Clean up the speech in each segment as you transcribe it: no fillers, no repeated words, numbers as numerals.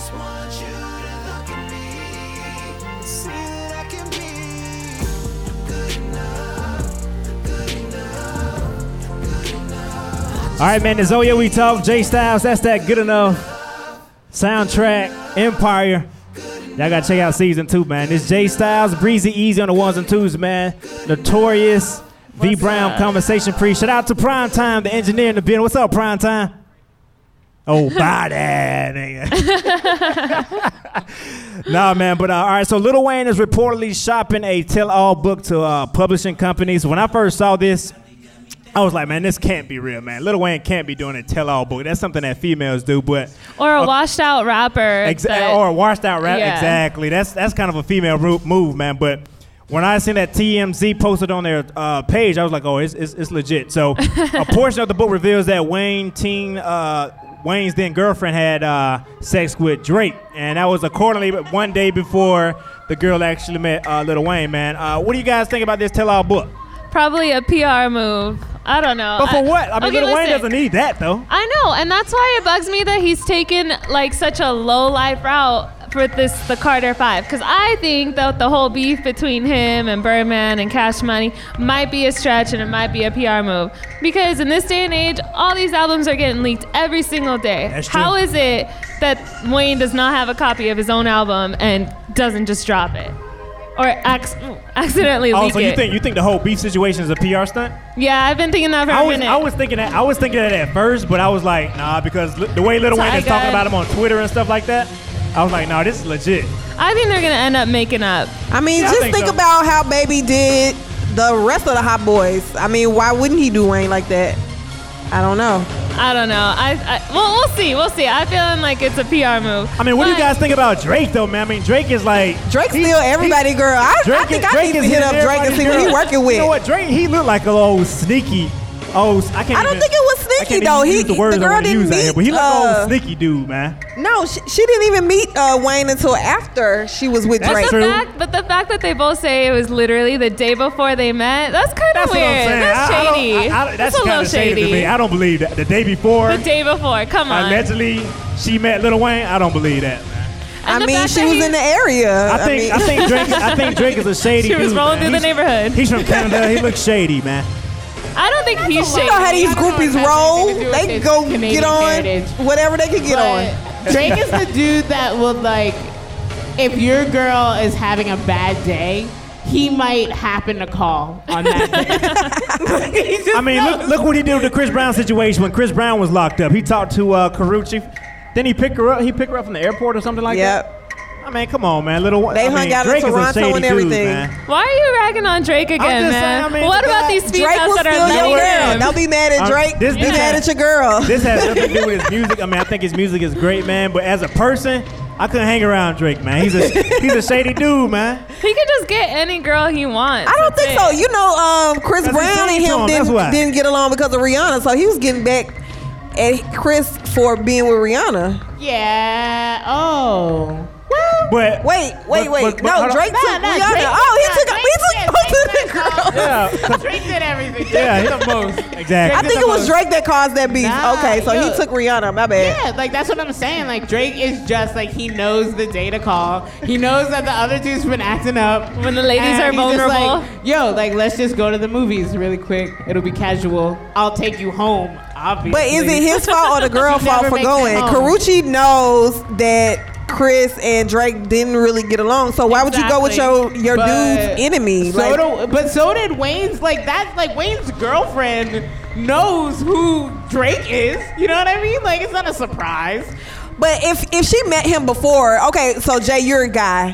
All right, man, the Zoya we talk, Jay Styles, that's that Good Enough soundtrack, Empire. Y'all gotta check out season 2, man. It's Jay Styles, Breezy Easy on the ones and twos, man. Notorious, V Brown, Conversation Pre. Shout out to Prime Time, the engineer in the building. What's up, Prime Time? Oh, body, nigga. Nah, man, but all right, so Lil Wayne is reportedly shopping a tell-all book to publishing companies. When I first saw this, I was like, man, this can't be real, man. Lil Wayne can't be doing a tell-all book. That's something that females do, but... Or a washed-out rapper. Or a washed-out rapper, yeah. Exactly. That's kind of a female move, man. But when I seen that TMZ posted on their page, I was like, oh, it's legit. So a portion of the book reveals that Wayne's then girlfriend had sex with Drake. And that was accordingly one day before the girl actually met Lil Wayne, man. What do you guys think about this tell-all book? Probably a PR move. I don't know. But for what? I mean, Lil Wayne doesn't need that, though. I know, and that's why it bugs me that he's taken like such a low-life route for the Carter 5. Because I think that the whole beef between him and Birdman and Cash Money might be a stretch and it might be a PR move. Because in this day and age, all these albums are getting leaked every single day. That's true. How is it that Wayne does not have a copy of his own album and doesn't just drop it? Or accidentally leak it. Oh, so you think the whole beef situation is a PR stunt? Yeah, I've been thinking that for a minute. I was thinking that at first, but I was like, nah, because the way Lil Wayne is talking about him on Twitter and stuff like that, I was like, nah, this is legit. I think they're gonna end up making up. I mean, just think about how Baby did the rest of the Hot Boys. I mean, why wouldn't he do Wayne like that? I don't know. Well, we'll see. I feeling like it's a PR move. I mean, what do you guys think about Drake, though, man? I mean, Drake is like... Drake's still everybody, girl. I think I need to hit up Drake and see what he working with. You know what? Drake, he looked like a little sneaky... I don't think it was sneaky, though. The girl didn't meet... But he looked like a sneaky dude, man. No, she didn't even meet Wayne until after she was with Drake. But the fact that they both say it was literally the day before they met, that's kind of weird. That's shady. That's a little shady to me. I don't believe that. The day before. The day before. Come on. Allegedly, she met Lil Wayne. I don't believe that, man. I mean, she was in the area. I think Drake is a shady dude. She was rolling through the neighborhood. He's from Canada. He looks shady, man. I don't think he's shady. You know how these groupies roll? They go get on whatever they can get on. Drake is the dude that will, like, if your girl is having a bad day, he might happen to call on that day. I mean, look what he did with the Chris Brown situation when Chris Brown was locked up. He talked to Karrueche. Then he picked her up from the airport or something like that. I mean, come on, man. They hung out in Toronto and everything. Dude, why are you ragging on Drake again, man? Saying, what about these females that are your letting girl? Don't be mad at Drake. Be mad at your girl. This has nothing to do with his music. I mean, I think his music is great, man. But as a person, I couldn't hang around Drake, man. He's a shady dude, man. He could just get any girl he wants. I don't think so. You know, Chris Brown and him didn't get along because of Rihanna, so he was getting back at Chris for being with Rihanna. Yeah. Oh. But wait. No, Drake took Rihanna. Drake he took both of the girls. Yeah, Drake did everything. Yeah, Drake did the most. Exactly. I think it was Drake that caused that beef. Okay, so he took Rihanna. My bad. Yeah, like that's what I'm saying. Like Drake is just like he knows the day to call. He knows that the other dude's been acting up when the ladies are vulnerable. Like, yo, like let's just go to the movies really quick. It'll be casual. I'll take you home. Obviously. But is it his fault or the girl fault for going? Karrueche knows that Chris and Drake didn't really get along, so why would you go with your dude's enemy? So did Wayne's. Like that's like Wayne's girlfriend knows who Drake is. You know what I mean? Like it's not a surprise. But if she met him before, okay, so Jay, you're a guy.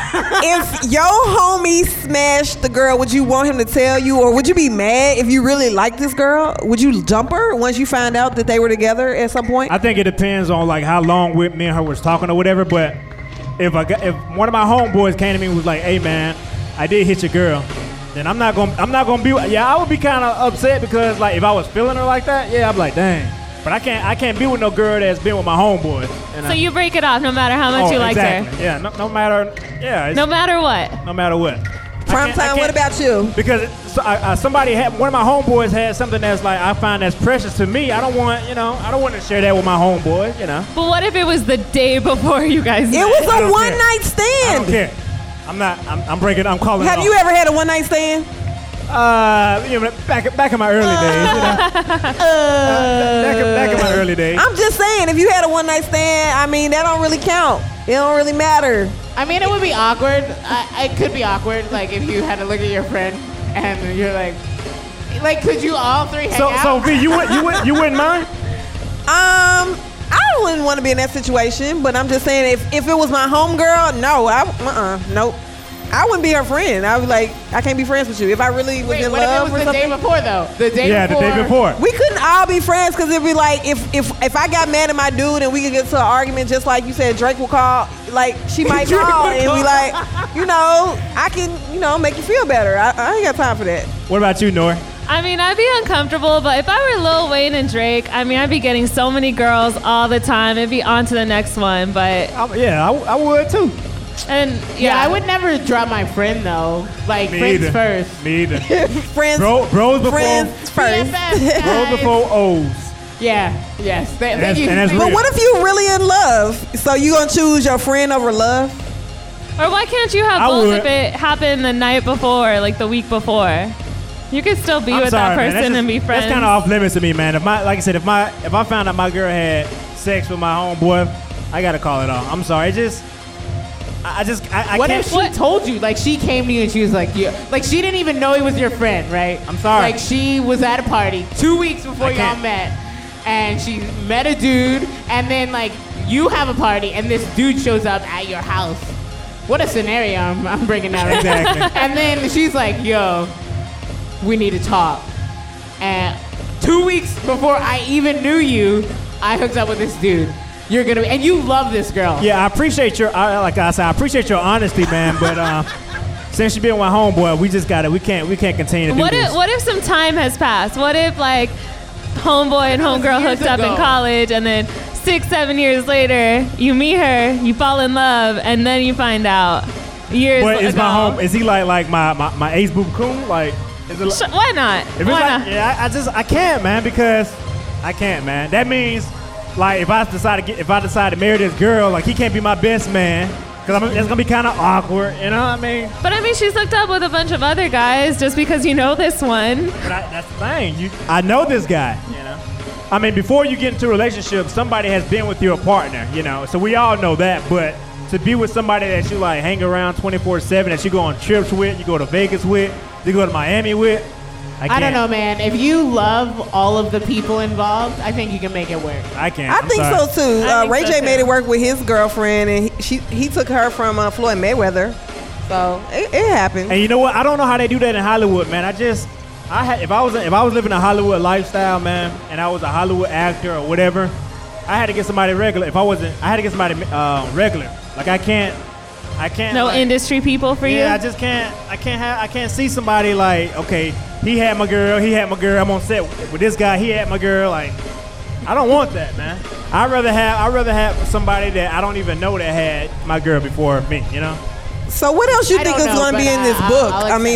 If your homie smashed the girl, would you want him to tell you, or would you be mad if you really like this girl? Would you dump her once you find out that they were together at some point? I think it depends on like how long me and her was talking or whatever. But if one of my homeboys came to me and was like, "Hey man, I did hit your girl," then I'm not gonna be. Yeah, I would be kind of upset because like if I was feeling her like that, yeah, I'm like, dang. But I can't be with no girl that's been with my homeboys. So you break it off no matter how much you liked her. Yeah, no matter. Yeah. No matter what. No matter what. Prime time. What about you? Because somebody had one of my homeboys had something that's like I find that's precious to me. I don't want to share that with my homeboys. But what if it was the day before you guys met? It was a one night stand. I don't care. I'm calling. Have you ever had a one night stand? Back in my early days. Back in my early days. I'm just saying, if you had a one night stand, I mean, that don't really count. It don't really matter. I mean, it would be awkward. It could be awkward, like if you had to look at your friend and you're like, could you all three hang out? So V, you wouldn't mind? I wouldn't want to be in that situation, but I'm just saying, if it was my homegirl, no, nope. I wouldn't be her friend. I would be like, I can't be friends with you. If I really was in love or something. What if it was the day before, though? The day before. We couldn't all be friends because it'd be like, if I got mad at my dude and we could get to an argument, just like you said, Drake will call, like, she might call and be like, I can, make you feel better. I ain't got time for that. What about you, Nor? I mean, I'd be uncomfortable, but if I were Lil Wayne and Drake, I mean, I'd be getting so many girls all the time. It'd be on to the next one, but... I would, too. And yeah, I would never drop my friend though. Like friends first. Me either. Friends. Bros before. Friends first. Bros before O's. Yeah. Yes. Thank you. But what if you're really in love? So you gonna choose your friend over love? Or why can't you have both if it happened the night before, like the week before? You could still be with that person and be friends. That's kind of off limits to me, man. Like I said, if I found out my girl had sex with my homeboy, I gotta call it off. I'm sorry. I what can't. If she told you? Like she came to you and she was like, yeah. Like she didn't even know he was your friend, right? I'm sorry. Like she was at a party 2 weeks before y'all met, and she met a dude, and then like you have a party, and this dude shows up at your house. What a scenario I'm bringing out. Exactly. And then she's like, yo, we need to talk. And 2 weeks before I even knew you, I hooked up with this dude. You're gonna and you love this girl. Yeah, I appreciate I appreciate your honesty, man. But since you been with my homeboy, we can't continue to do this. What if some time has passed? What if like homeboy and homegirl hooked up in college, and then 6-7 years later you meet her, you fall in love, and then you find out years ago. Is he like my ace boo coon? Like, why not? Yeah, I can't, man, because I can't, man. That means. Like if I decide to marry this girl, like he can't be my best man, because it's gonna be kind of awkward, you know what I mean? But I mean, she's hooked up with a bunch of other guys just because you know this one. But that's the thing. I know this guy, you know. I mean, before you get into a relationship, somebody has been with your partner, you know. So we all know that. But to be with somebody that you like hang around 24/7, that you go on trips with, you go to Vegas with, you go to Miami with. I don't know, man. If you love all of the people involved, I think you can make it work. I can't. I think so too. Ray J made it work with his girlfriend, and he took her from Floyd Mayweather. So it happened. And you know what? I don't know how they do that in Hollywood, man. If I was living a Hollywood lifestyle, man, and I was a Hollywood actor or whatever, I had to get somebody regular. If I wasn't, I had to get somebody regular. Like I can't. No like, industry people for you. Yeah, I can't see somebody like, okay, he had my girl. I'm on set with this guy. He had my girl. Like, I don't want that, man. I'd rather have somebody that I don't even know that had my girl before me. You know. So what else you think is going to be in this book?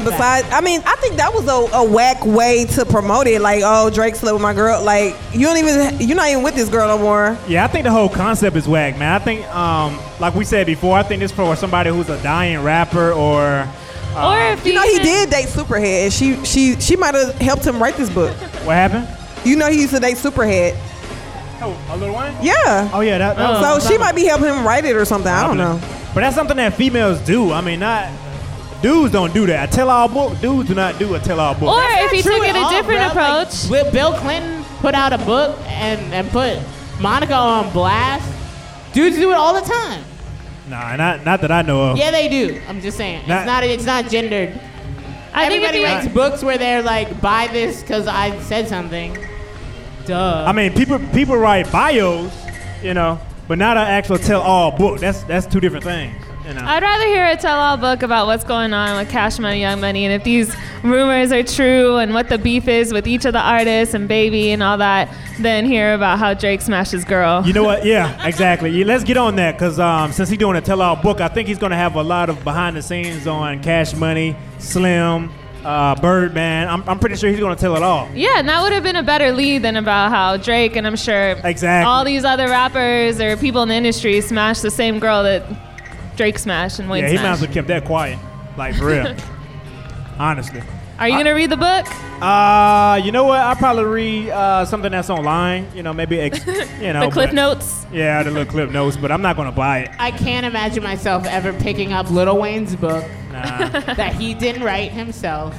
I think that was a whack way to promote it. Like, oh, Drake slept with my girl. Like, you're not even with this girl no more. Yeah, I think the whole concept is whack, man. I think, like we said before, I think this for somebody who's a dying rapper or if he did date Superhead. She might have helped him write this book. What happened? You know, he used to date Superhead. Oh, a Lil Wayne? Yeah. Oh yeah. So she might be helping him write it or something. I don't know. But that's something that females do. I mean, dudes don't do that. A tell-all book, dudes do not do a tell-all book. Or if he took it a different approach. Like, Bill Clinton put out a book and put Monica on blast. Dudes do it all the time. Nah, not that I know of. Yeah, they do. I'm just saying. It's not gendered. Everybody writes books where they're like, buy this because I said something. Duh. I mean, people write bios, you know. But not an actual tell-all book. That's two different things. I'd rather hear a tell-all book about what's going on with Cash Money, Young Money, and if these rumors are true and what the beef is with each of the artists and Baby and all that, than hear about how Drake smashed his girl. You know what? Yeah, exactly. Yeah, let's get on that because since he's doing a tell-all book, I think he's going to have a lot of behind the scenes on Cash Money, Slim, Birdman. I'm pretty sure he's going to tell it all. Yeah, and that would have been a better lead than about how Drake and I'm sure all these other rappers or people in the industry smashed the same girl that Drake smashed and Wayne smashed. Yeah, he might as well kept that quiet. Like, for real. Honestly. Are you going to read the book? You know what? I'll probably read something that's online. You know, maybe, the Cliff Notes? Yeah, the little Cliff Notes, but I'm not going to buy it. I can't imagine myself ever picking up Lil Wayne's book that he didn't write himself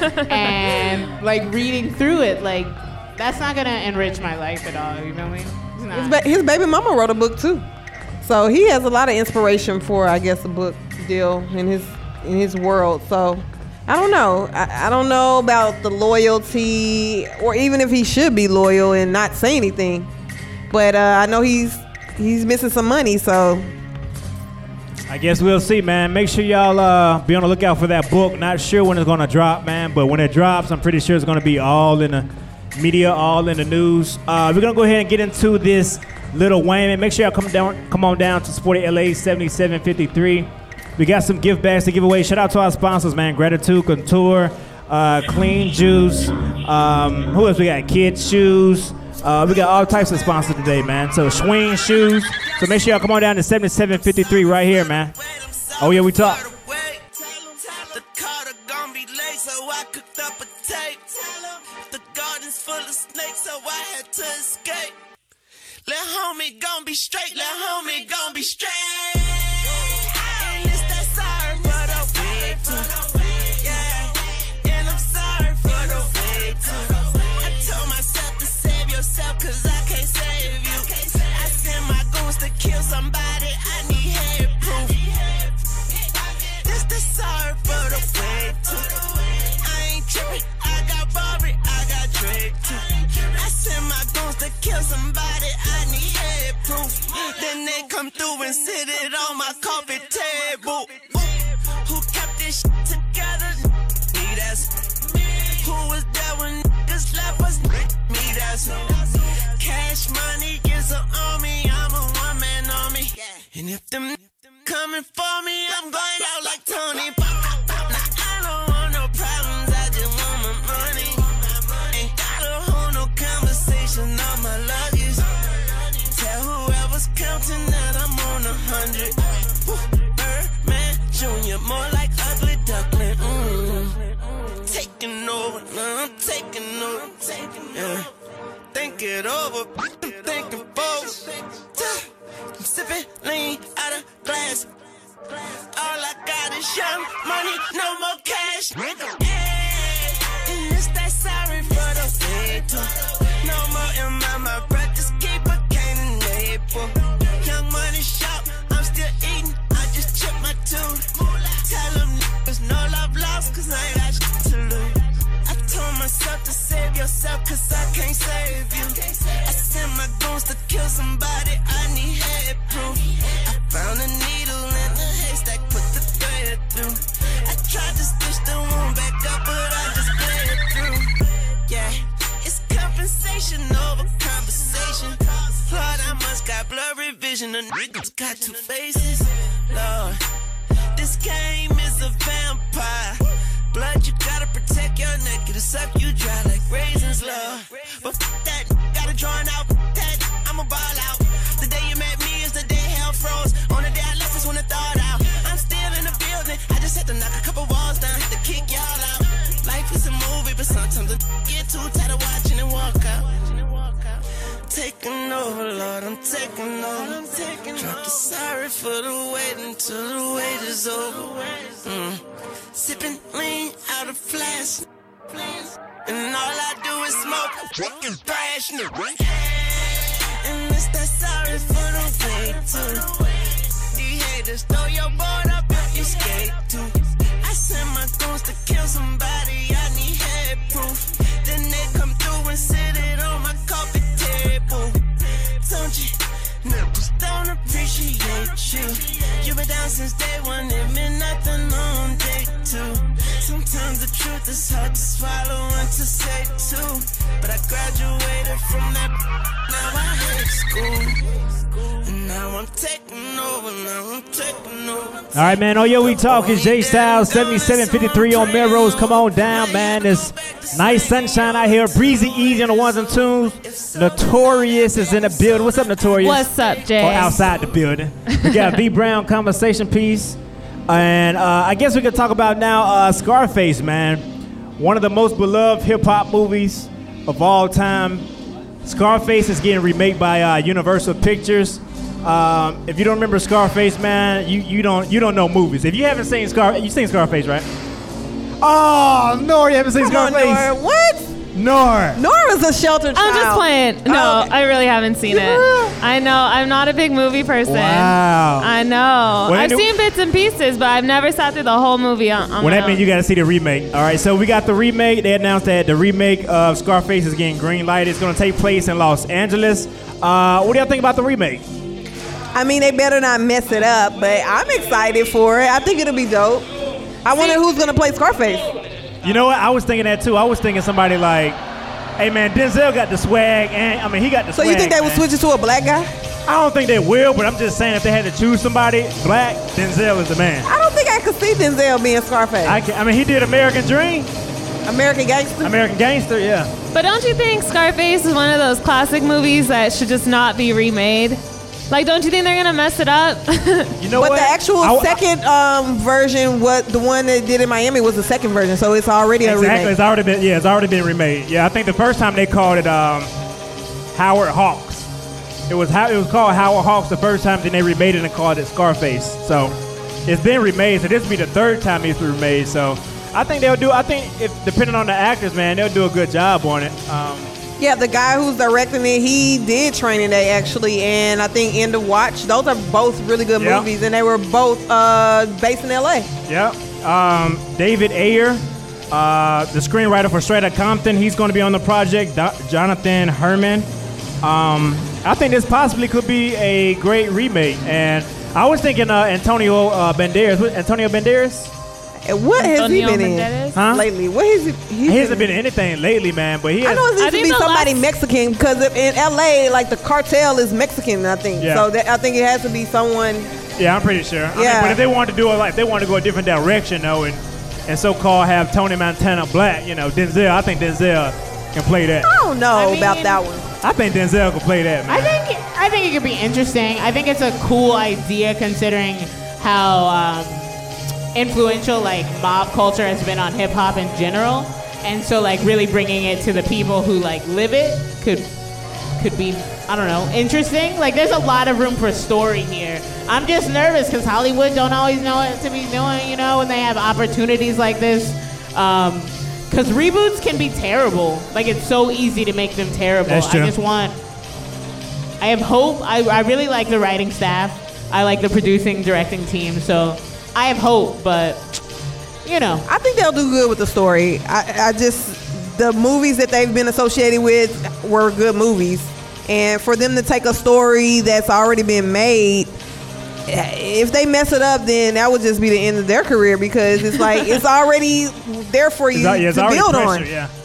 and, like, reading through it. Like, that's not going to enrich my life at all. You know what I mean? His baby mama wrote a book, too. So he has a lot of inspiration for, I guess, a book deal in his world. So I don't know. I don't know about the loyalty, or even if he should be loyal and not say anything. But I know he's missing some money, so I guess we'll see, man. Make sure y'all be on the lookout for that book. Not sure when it's going to drop, man, but when it drops, I'm pretty sure it's going to be all in the media, all in the news. We're going to go ahead and get into this Lil Wayne, man. Make sure y'all come on down to Sporty LA 7753. We got some gift bags to give away. Shout out to our sponsors, man. Gratitude, Couture, Clean Juice. Who else we got? Kids Shoes. We got all types of sponsors today, man. So Schwing Shoes. So make sure y'all come on down to 7753 right here, man. Oh, yeah, we talk. The Carter gon' be late, so I cooked up a tape. The garden's full of snakes, so I had to escape. Let homie gon' be straight, let homie gon' be straight. And it's that sorry for the way too. Yeah, and I'm sorry for the way too. I told myself to save yourself, cause I can't save you. I send my goons to kill somebody, I need head proof. This the sorry for the way too. I ain't trippin', I got Barbie, I got Drake too. I send my goons to kill somebody, I need head proof. Then they come through and sit it on my coffee table. Who kept this shit together? Me, that's who was there when niggas left us? Me, that's Cash Money is an army, I'm a one-man army. And if them coming for me, I'm going out like Tony. Now I don't want no problems, I just want my money. Ain't gotta hold no conversation on my luggage. Tell whoever's counting that I'm on 100. Birdman Jr., more like ugly duckling. Taking over, now I'm taking over. Yeah. Think it over, I'm thinking forward. I'm sipping lean out of glass. All I got is young money, no more cash. And it's that sorry for the way too. No more in my breath, just keep a cane and label. Young money shop, I'm still eating, I just chip my tooth. Tell them niggas no love lost, cause I ain't got shit to lose. I told myself to save yourself, cause I can't save you. I sent my goons to kill somebody, I need head proof. I found a needle in the haystack, put the thread through. I tried to stitch the wound back up, but I just bled through. Yeah, it's compensation over conversation. Lord, I must got blurry vision, the niggas got two faces. Lord, this game is a vampire. Blood, you gotta protect your neck, it'll suck you dry like raisins, love. But f that, gotta drawn out, that, I'ma ball out. The day you met me is the day hell froze. On the day I left is when I thawed out. I'm still in the building, I just had to knock a couple walls down, had to kick y'all out. Life is a movie, but sometimes I get too tired of watching and walk out. Taking over, Lord, I'm taking over. Drop the sorry for the wait until the wait is over. Sipping lean out of flash. And all I do is smoke, drink and thrash. And it's that sorry for the wait too. These haters throw your board up if you skate too. I send my goons to kill somebody, I need head proof. Then they come through and sit it on my coffee table. Don't you, niggas don't don't appreciate you. You been down since day one, it meant nothing on day two. Sometimes the truth is hard to swallow and to say too. But I graduated from that, now I hate school. And now I'm taking over, All right, man. Oh, yo, we talking J Styles, 7753 on Melrose. Come on down, man. It's nice sunshine out here. Breezy, easy on the ones and twos. Notorious is in the building. What's up, Notorious? What's up, Jay? Or outside the building. We got V Brown conversation piece. And I guess we could talk about now Scarface, man. One of the most beloved hip-hop movies of all time. Scarface is getting remade by Universal Pictures. If you don't remember Scarface, man, you don't know movies. If you haven't seen you've seen Scarface, right? Oh, Nor, you haven't seen Scarface? Nor. What? Nor is a sheltered child. I'm just playing. No, okay. I really haven't seen it. I know. I'm not a big movie person. Wow. I know. I've seen bits and pieces, but I've never sat through the whole movie on well, that means you got to see the remake. All right, so we got the remake. They announced that the remake of Scarface is getting green lighted. It's going to take place in Los Angeles. What do y'all think about the remake? I mean, they better not mess it up, but I'm excited for it. I think it'll be dope. I wonder who's going to play Scarface. You know what? I was thinking that too. I was thinking somebody like, hey man, Denzel got the swag, and I mean he got the swag. So you think they would switch it to a black guy? I don't think they will, but I'm just saying if they had to choose somebody black, Denzel is the man. I don't think I could see Denzel being Scarface. I mean he did American Dream. American Gangster? American Gangster, yeah. But don't you think Scarface is one of those classic movies that should just not be remade? Like, don't you think they're gonna mess it up? You know but what? The actual second version, the one that did in Miami was the second version, so it's already a remake. Exactly, it's already been remade. Yeah, I think the first time they called it Howard Hawks. It was called Howard Hawks the first time, then they remade it and called it Scarface. So it's been remade. So this will be the third time it's been remade. So I think if depending on the actors, man, they'll do a good job on it. Yeah, the guy who's directing it, he did Training Day actually, and I think End of Watch. Those are both really good movies, and they were both based in LA. Yeah. David Ayer, the screenwriter for Straight Outta Compton, he's going to be on the project. Jonathan Herman. I think this possibly could be a great remake, and I was thinking Antonio Banderas. Antonio Banderas? What has he been in lately? What has he hasn't been in anything lately, man. But he has. I know it needs to be somebody Mexican because in LA, like the cartel is Mexican, I think. Yeah. So I think it has to be someone. Yeah, I'm pretty sure. I mean, but if they want to do it, like they want to go a different direction, though, and so-called have Tony Montana black, Denzel. I think Denzel can play that. I don't know about that one. I think Denzel can play that, man. I think it could be interesting. I think it's a cool idea considering how influential like mob culture has been on hip hop in general, and so like really bringing it to the people who like live it could be, I don't know, interesting. Like there's a lot of room for story here. I'm just nervous because Hollywood don't always know what to be doing, when they have opportunities like this. Because reboots can be terrible. Like it's so easy to make them terrible. That's true. I have hope. I really like the writing staff. I like the producing, directing team. So I have hope, but I think they'll do good with the story. The movies that they've been associated with were good movies, and for them to take a story that's already been made, if they mess it up, then that would just be the end of their career because it's like it's already there for you to build on.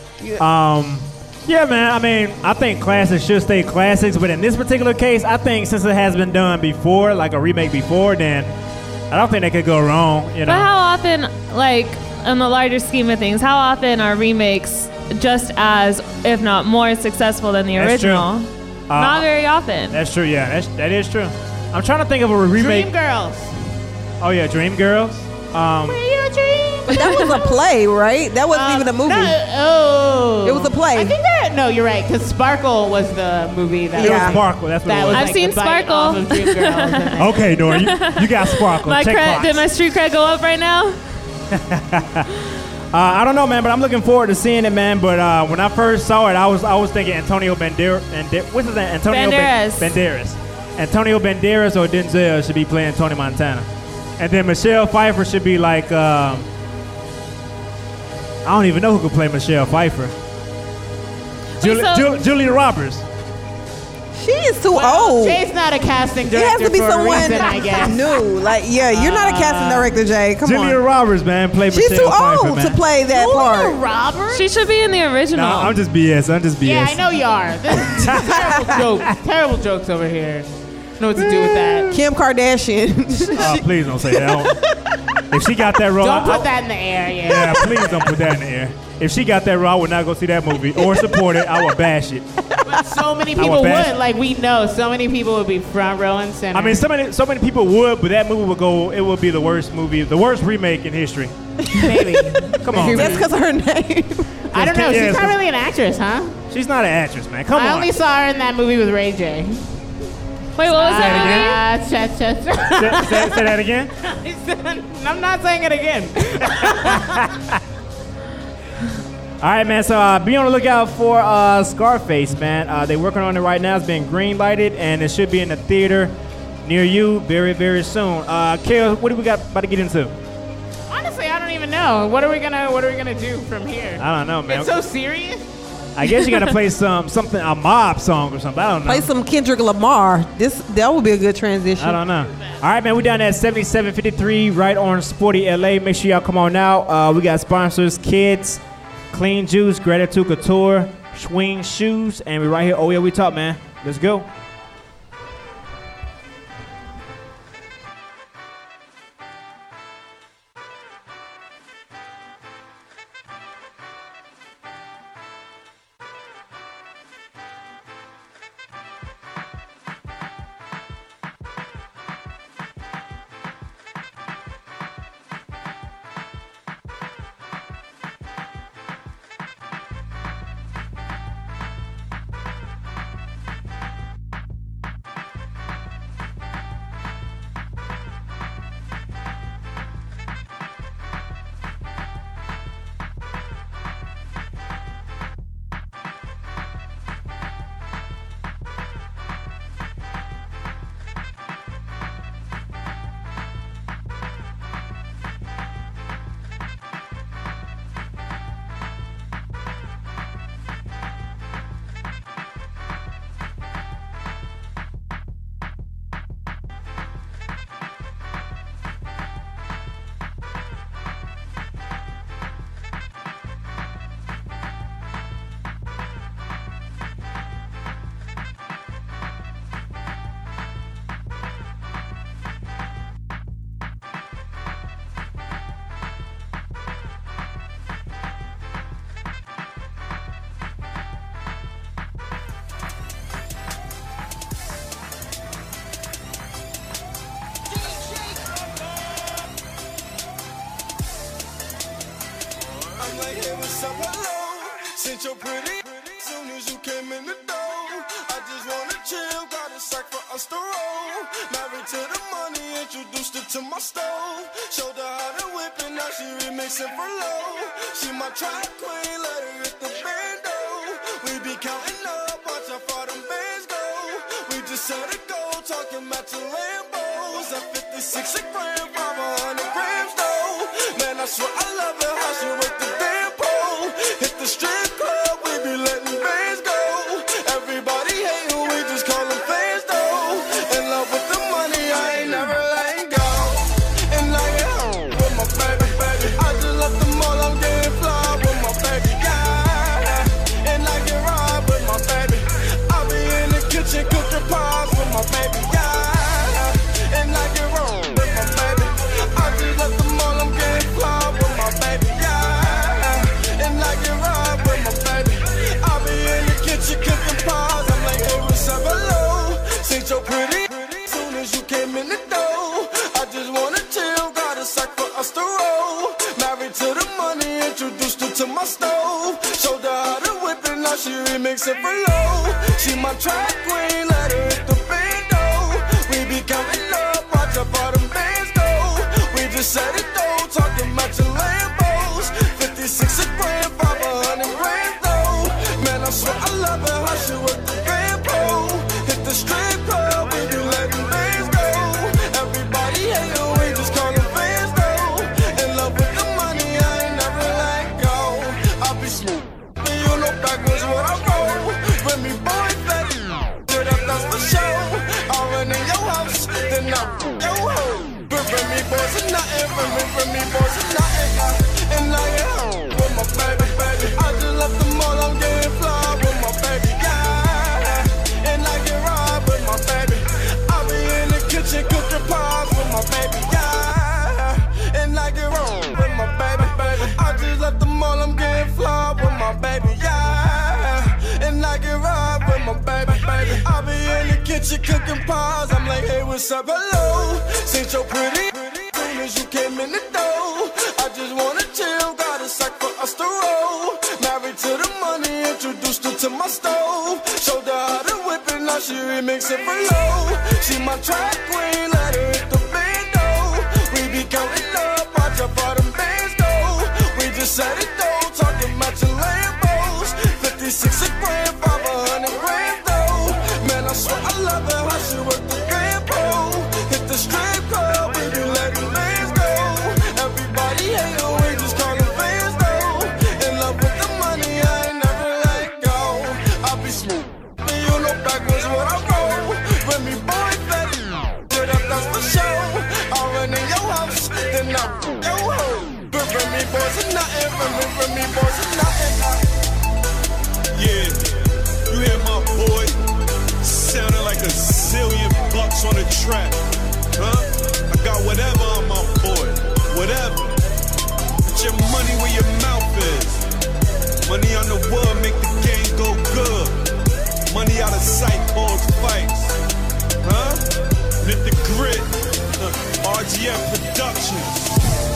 Yeah, man. I mean, I think classics should stay classics, but in this particular case, I think since it has been done before, like a remake before, then I don't think they could go wrong, But how often, like, in the larger scheme of things, how often are remakes just as, if not more, successful than the original? Not very often. That's true, yeah. That is true. I'm trying to think of a remake. Dreamgirls. Oh, yeah, Dreamgirls. But that was a play, right? That wasn't even a movie. It was a play. I think no, you're right, because Sparkle was the movie that. It was Sparkle. That's what it was. I've seen Sparkle. Of Dreamgirls. Okay, Nora, you got Sparkle. Did my street cred go up right now? I don't know, man, but I'm looking forward to seeing it, man. But when I first saw it, I was thinking Antonio Banderas. What's his name? Antonio Banderas. Antonio Banderas or Denzel should be playing Tony Montana, and then Michelle Pfeiffer should be like. I don't even know who could play Michelle Pfeiffer. Julia Roberts. She is too old. Jay's not a casting It director has to be for someone a reason, I guess. new. Like, yeah, you're not a casting director, Jay. Come Julia on. Roberts, man, played She's Michelle too Pfeiffer, old man. to play that part. Robert? She should be in the original. No, I'm just BS. I'm just BS. Yeah, I know you are. Terrible jokes. Terrible jokes over here. Know what to do with that. Kim Kardashian. Please don't say that. If she got that role, Don't put that in the air, Yeah, please don't put that in the air. If she got that role, I would not go see that movie or support it. I would bash it. But so many I people would would. bash it. Like, we know. So many people would be front row and center. I mean, so many people would, but that movie would go. It would be the worst movie, the worst remake in history. Maybe. Come on, That's man. because of her name. I don't know. Yeah, She's not so- really an actress, huh? She's not an actress, man. Come I on. only saw her in that movie with Ray J. Wait, what was that Say Say that again. I'm not saying it again. All right, man. So be on the lookout for Scarface, man. They're working on it right now. It's been green lighted, and it should be in the theater near you very, very soon. Kale, what do we got about to get into? Honestly, I don't even know. What are we gonna do from here? I don't know, man. It's so serious. I guess you gotta play something, a mob song or something. I don't know. Play some Kendrick Lamar. That would be a good transition. I don't know. All right, man. We're down at 7753 right on Sporty LA. Make sure y'all come on out. We got sponsors: Kids, Clean Juice, Gratitude Couture, Swing Shoes, and we right here. Oh yeah, we talk, man. Let's go. I'm like, hey, what's up, hello? Since you're pretty, soon as you came in the door, I just wanna chill, got a sack for us to roll. Married to the money, introduced her to my stove. Showed her how to whip and now she remixing for low. She my track queen, let her hit the bando. We be counting up, watch how far them bands go. We just set a goal, talking matching Lambos. At 56 a gram, 500 grams though. Man, I swear I love it how she work the damn pole. Hit the strip club, we be letting bands go. Everybody hating, we just call them fans though. In love with the money, I ain't never letting go. And I get home with my baby, baby. I just left the mall, I'm getting fly with my baby, yeah. And I can ride with my baby. I be in the kitchen cooking pies with my baby, yeah. And I get wrong with my baby. I just left the mall, I'm getting fly with my baby, yeah. And I can ride with my baby. I be in the kitchen cooking pies. I'm like, hey, what's up, hello? Since you're pretty, soon as you came in the door, I just wanna chill, got a sack for us to roll. Married to the money, introduced her to my stove. Showed her how to whip it, now she remixing for low. She my track queen, let her hit the bando. We be counting up, watch how far them bands go. We just set it though, talking matching Lambos. 56 a gram, 500 grams though. Man, I swear I love her, how she work the damn pole. Hit the strip club, we be letting bands go. Everybody hating, we just call them fans though. In love with the money, I ain't never let go. I be smooth, and you know backwards what I roll. When me boy fed, get up that house, then I your hoe. But Remy boys are nothing, Remy boys are nothing. And I get home with my baby. I just left the mall, I'm getting fly with my baby, yeah. And I get ride with my baby. I be in the kitchen cooking pies with my baby, yeah. And I get home with my baby. I just left the mall, I'm getting fly with my baby, yeah. And I get ride with my baby. I be in the kitchen cooking pies. I'm like, hey, what's up, hello? Since you're pretty, soon as you came in the door, I just wanna chill, got a sack for us to roll. Married to the money, introduced her to my stove. Showed her how to whip it, now she remix it for low. She my track queen, let her hit the bando. We be counting up, watch up all them bands though. We just set it though, talking about your Lambos. 56 a grand, 500 grand though. Man, I swear I love her, how she work the grand pole. Hit the strip club, we be letting bands go. Everybody hate her, we just call them fans though. In love with the money, I ain't never let go. I be smooth, and you know backwards what I roll. Remy boy fed, get up, that's for show. I run in your house, then I your hoe. But Remy boys are nothing, Remy boys are nothing. Yeah, you hear my boy sounding like a zillion bucks on the track, huh? I got whatever on my boy, whatever. Put your money where your mouth is. Money on the wood make the game go good. Money out of sight cause fights, huh? Lit the grit, RGF Productions.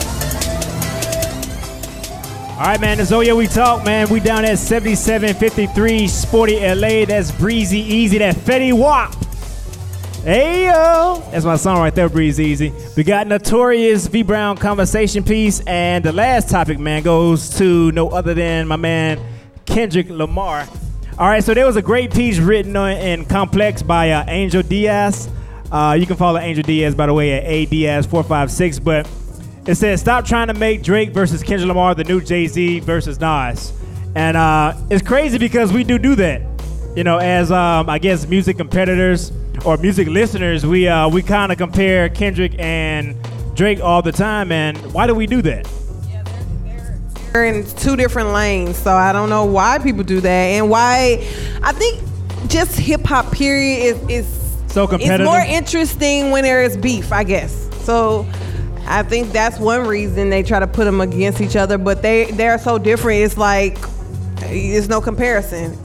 All right, man, it's Oh Yeah We Talk, man. We down at 7753 Sporty LA. That's Breezy Easy, that Fetty Wap. Hey, yo. That's my song right there, Breezy Easy. We got Notorious V Brown conversation piece. And the last topic, man, goes to no other than my man, Kendrick Lamar. All right, so there was a great piece written in Complex by Angel Diaz. You can follow Angel Diaz, by the way, at ADiaz456. But it says, stop trying to make Drake versus Kendrick Lamar the new Jay-Z versus Nas. And it's crazy because we do that. You know, as I guess music competitors or music listeners, we kind of compare Kendrick and Drake all the time. And why do we do that? Yeah, they're in two different lanes. So I don't know why people do that and why. I think just hip hop period is so competitive. It's more interesting when there is beef, I guess. So I think that's one reason they try to put them against each other, but they're so different. It's like there's no comparison.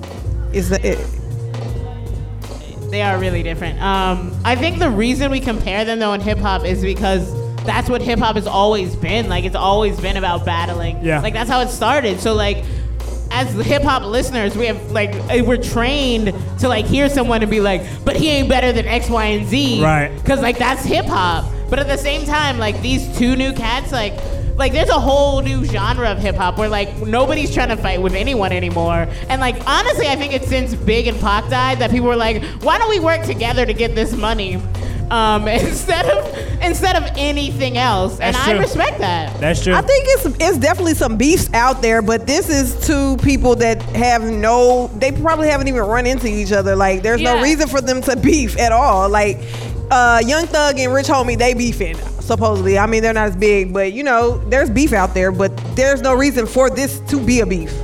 They are really different. I think the reason we compare them though in hip hop is because that's what hip hop has always been. Like it's always been about battling. Yeah. Like that's how it started. So like as hip hop listeners, we have like we're trained to like hear someone and be like, but he ain't better than X, Y, and Z. Right. Because like that's hip hop. But at the same time, like these two new cats, like there's a whole new genre of hip hop where like nobody's trying to fight with anyone anymore. And like honestly, I think it's since Big and Pac died that people were like, why don't we work together to get this money instead of anything else? That's and true. I respect that. That's true. I think it's definitely some beefs out there, but this is two people that they probably haven't even run into each other. Like there's no reason for them to beef at all. Like Young Thug and Rich Homie, they beefing supposedly. I mean, they're not as big, but you know, there's beef out there, but there's no reason for this to be a beef.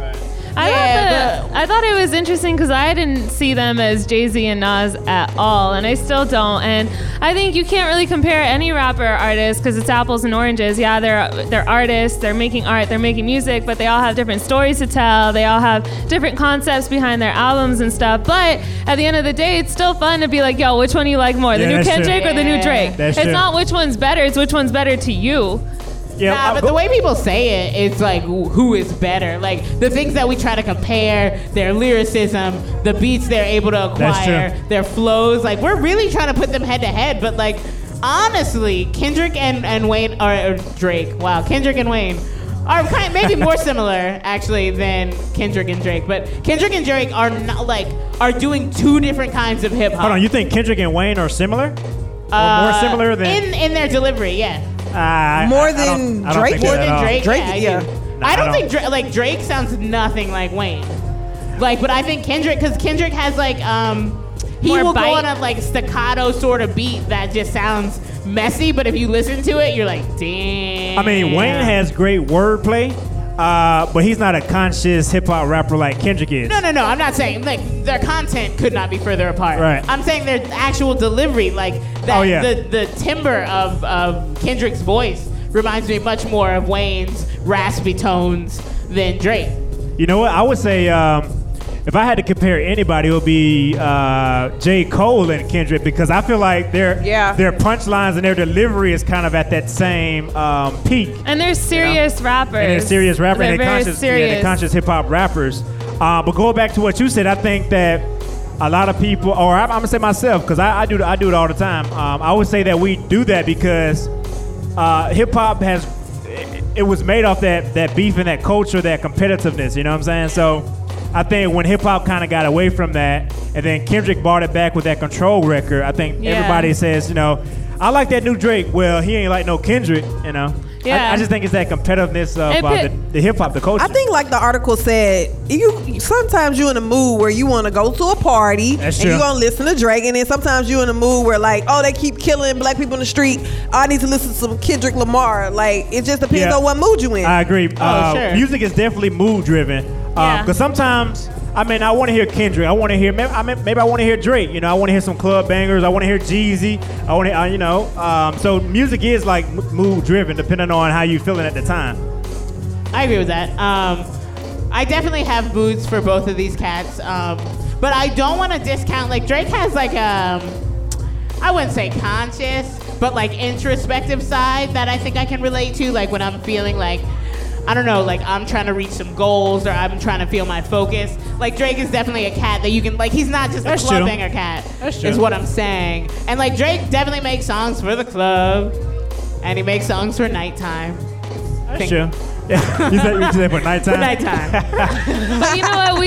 I thought it was interesting because I didn't see them as Jay-Z and Nas at all, and I still don't. And I think you can't really compare any rapper or artist because it's apples and oranges. Yeah, they're artists, they're making art, they're making music, but they all have different stories to tell. They all have different concepts behind their albums and stuff. But at the end of the day, it's still fun to be like, yo, which one do you like more, the new Kendrick or the new Drake? That's it's true. not which one's better, it's which one's better to you. Yeah, nah, but the way people say it's like who is better. Like the things that we try to compare, their lyricism, the beats they're able to acquire, their flows. Like we're really trying to put them head to head. But like honestly, Kendrick and Wayne or Drake. Wow, Kendrick and Wayne are maybe more similar actually than Kendrick and Drake. But Kendrick and Drake are not are doing two different kinds of hip hop. Hold on, you think Kendrick and Wayne are similar? Or more similar than in their delivery? Yeah. More than Drake? More than Drake? Drake, yeah. yeah. I don't think Drake sounds nothing like Wayne. Like, but I think Kendrick, because Kendrick has he more will bite. go on a like staccato sort of beat that just sounds messy, but if you listen to it, you're like, damn. I mean, Wayne has great wordplay, but he's not a conscious hip hop rapper like Kendrick is. No. I'm not saying like their content could not be further apart. Right. I'm saying their actual delivery, like that, Oh, yeah. the timbre of Kendrick's voice reminds me much more of Wayne's raspy tones than Drake. You know what? I would say if I had to compare anybody, it would be J. Cole and Kendrick because I feel like their punchlines and their delivery is kind of at that same peak. And they're serious rappers. And they're serious rappers. They're and they're very conscious, serious. they're conscious hip hop rappers. But going back to what you said, I think that a lot of people, or I'm gonna say myself, because I do it all the time. I would say that we do that because hip hop it was made off that beef and that culture, that competitiveness. You know what I'm saying? So I think when hip hop kind of got away from that, and then Kendrick brought it back with that Control record, I think everybody says, I like that new Drake. Well, he ain't like no Kendrick, Yeah. I just think it's that competitiveness of the hip hop, the culture. I think, like the article said, sometimes you're in a mood where you want to go to a party That's and true. you're gonna listen to Drake, and then sometimes you're in a mood where like, oh, they keep killing black people in the street. I need to listen to some Kendrick Lamar. Like, it just depends on what mood you in. I agree. Sure. Music is definitely mood driven. Because sometimes, I want to hear Kendrick. I want to hear maybe I want to hear Drake. I want to hear some club bangers. I want to hear Jeezy. I want to, so music is like mood driven, depending on how you feeling at the time. I agree with that. I definitely have moods for both of these cats, but I don't want to discount. Like Drake has like I wouldn't say conscious, but like introspective side that I think I can relate to. Like when I'm feeling like, I don't know, like I'm trying to reach some goals or I'm trying to feel my focus. Like Drake is definitely a cat that you can, like he's not just a club banger cat, is what I'm saying. And like Drake definitely makes songs for the club and he makes songs for nighttime. That's true. Yeah, you said for nighttime? For nighttime. But you know what?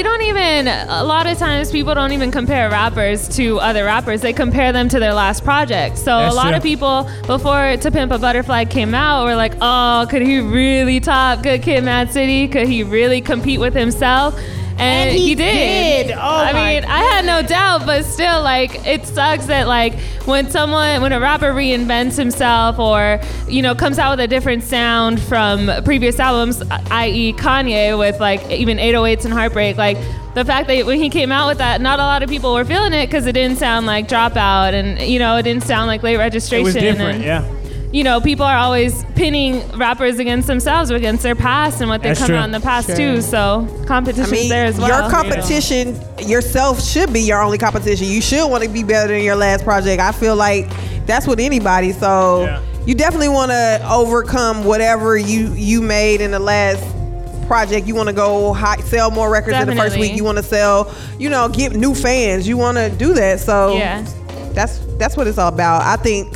A lot of times people don't even compare rappers to other rappers. They compare them to their last project. So That's a lot true. of people, before To Pimp a Butterfly came out, were like, oh, could he really top Good Kid, Mad City? Could he really compete with himself? And he did. Oh, I mean, I had no doubt, but still, like, it sucks that, like, when a rapper reinvents himself or, comes out with a different sound from previous albums, i.e. Kanye with, like, even 808s and Heartbreak, like, the fact that when he came out with that, not a lot of people were feeling it because it didn't sound like Dropout and, it didn't sound like Late Registration. It was different, and, yeah. People are always pinning rappers against themselves or against their past and what they've That's come true. out in the past too. So competition's there as well. Your competition yourself should be your only competition. You should want to be better than your last project. I feel like that's with anybody. So you definitely want to overcome whatever you made in the last project. You want to go sell more records in the first week. You want to sell, get new fans. You want to do that. So that's what it's all about. I think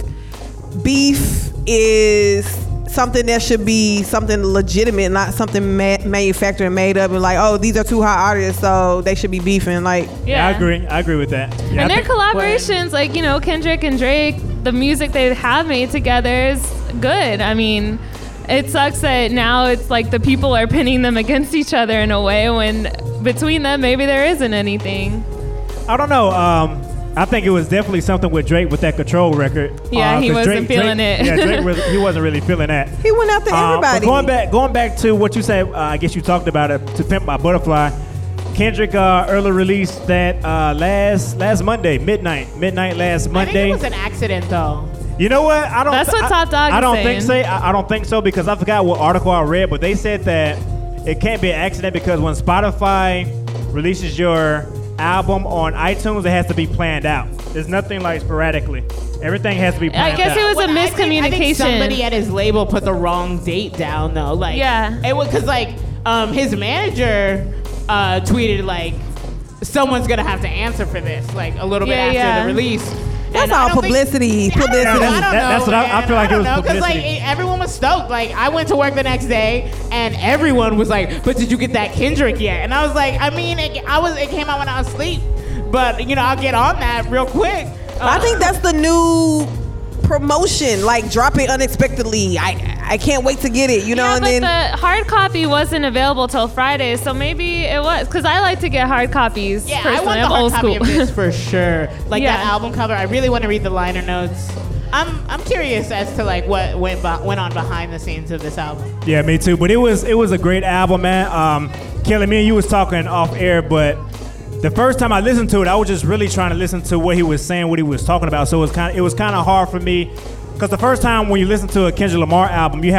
beef is something that should be something legitimate, not something manufactured and made up and like, oh, these are two hot artists, so they should be beefing. Like, I agree with that. Yeah, and their collaborations, like, Kendrick and Drake, the music they have made together is good. I mean, it sucks that now it's like the people are pinning them against each other in a way when between them maybe there isn't anything. I don't know. I think it was definitely something with Drake with that Control record. Yeah, he wasn't feeling it. Yeah, he wasn't really feeling that. He went after everybody. Going back to what you said, I guess you talked about it, To Pimp My Butterfly. Kendrick early released that last Monday, midnight last Monday. I think it was an accident though. You know what? That's what Top Dog is I don't saying. think so. I don't think so because I forgot what article I read, but they said that it can't be an accident because when Spotify releases your album on iTunes, it has to be planned out. There's nothing like sporadically. Everything has to be planned out. I guess it was a miscommunication. I think somebody at his label put the wrong date down though. Like, it was because like his manager tweeted like someone's gonna have to answer for this like a little bit after the release. That's all publicity. I don't know. That's what I feel like it was because like everyone was stoked. Like I went to work the next day and everyone was like, "But did you get that Kendrick yet?" And I was like, "I mean, it came out when I was asleep, but I'll get on that real quick." I think that's the new promotion, like drop it unexpectedly. I I can't wait to get it, you know. Yeah, and but then the hard copy wasn't available till Friday, so maybe it was because I like to get hard copies. Yeah, personally. I want the I'm hard old copy school. of this for sure. Like Yeah. that album cover, I really want to read the liner notes. I'm curious as to like what went on behind the scenes of this album. Yeah, me too. But it was a great album, man. Kelly, me and you was talking off air, but the first time I listened to it, I was just really trying to listen to what he was saying, what he was talking about. So it was kind of hard for me, because the first time when you listen to a Kendrick Lamar album, you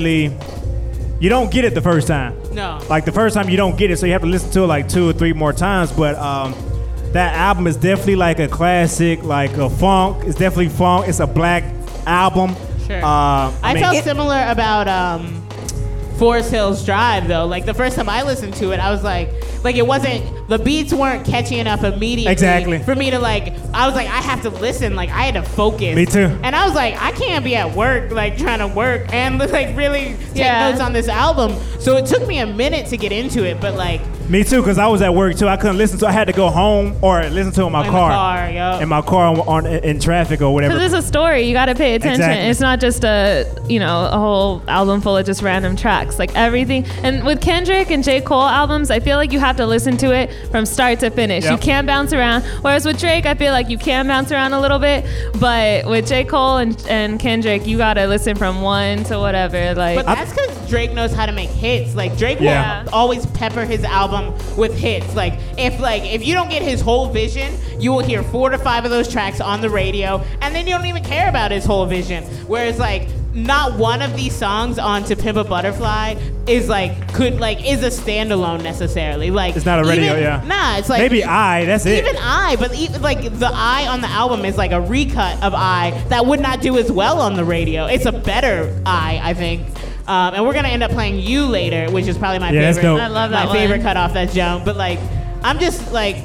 don't get it the first time. No. Like the first time you don't get it, so you have to listen to it like 2 or 3 more times. But that album is definitely like a classic, like a funk. It's definitely funk. It's a black album. Sure. I mean, felt similar about Forest Hills Drive though. Like the first time I listened to it, I was like it wasn't, the beats weren't catchy enough immediately. Exactly. For me to I was like, I have to listen. Like I had to focus. Me too. And I was like, I can't be at work like trying to work and like really take Yeah. notes on this album. So it took me a minute to get into it, but like. Me too, because I was at work too. I couldn't listen to it. I had to go home or listen to it in my car. In my car in traffic or whatever. Because it's a story, you got to pay attention. Exactly. It's not just a whole album full of just random tracks. Like everything. And with Kendrick and J. Cole albums, I feel like you have to listen to it from start to finish. Yep. You can't bounce around. Whereas with Drake, I feel like you can bounce around a little bit. But with J. Cole and Kendrick, you got to listen from one to whatever. Like, But that's because Drake knows how to make hits. Like Drake will always pepper his album with hits. Like if you don't get his whole vision, you will hear 4 to 5 of those tracks on the radio, and then you don't even care about his whole vision. Whereas like not one of these songs on To Pimp a Butterfly is a standalone necessarily. Like it's not a radio, yeah. Nah, it's like maybe that's it. Even but even like the I on the album is like a recut of I that would not do as well on the radio. It's a better I think. And we're gonna end up playing You later, which is probably my favorite. That's dope. I love that my favorite one. cut off that jump. But like, I'm just like,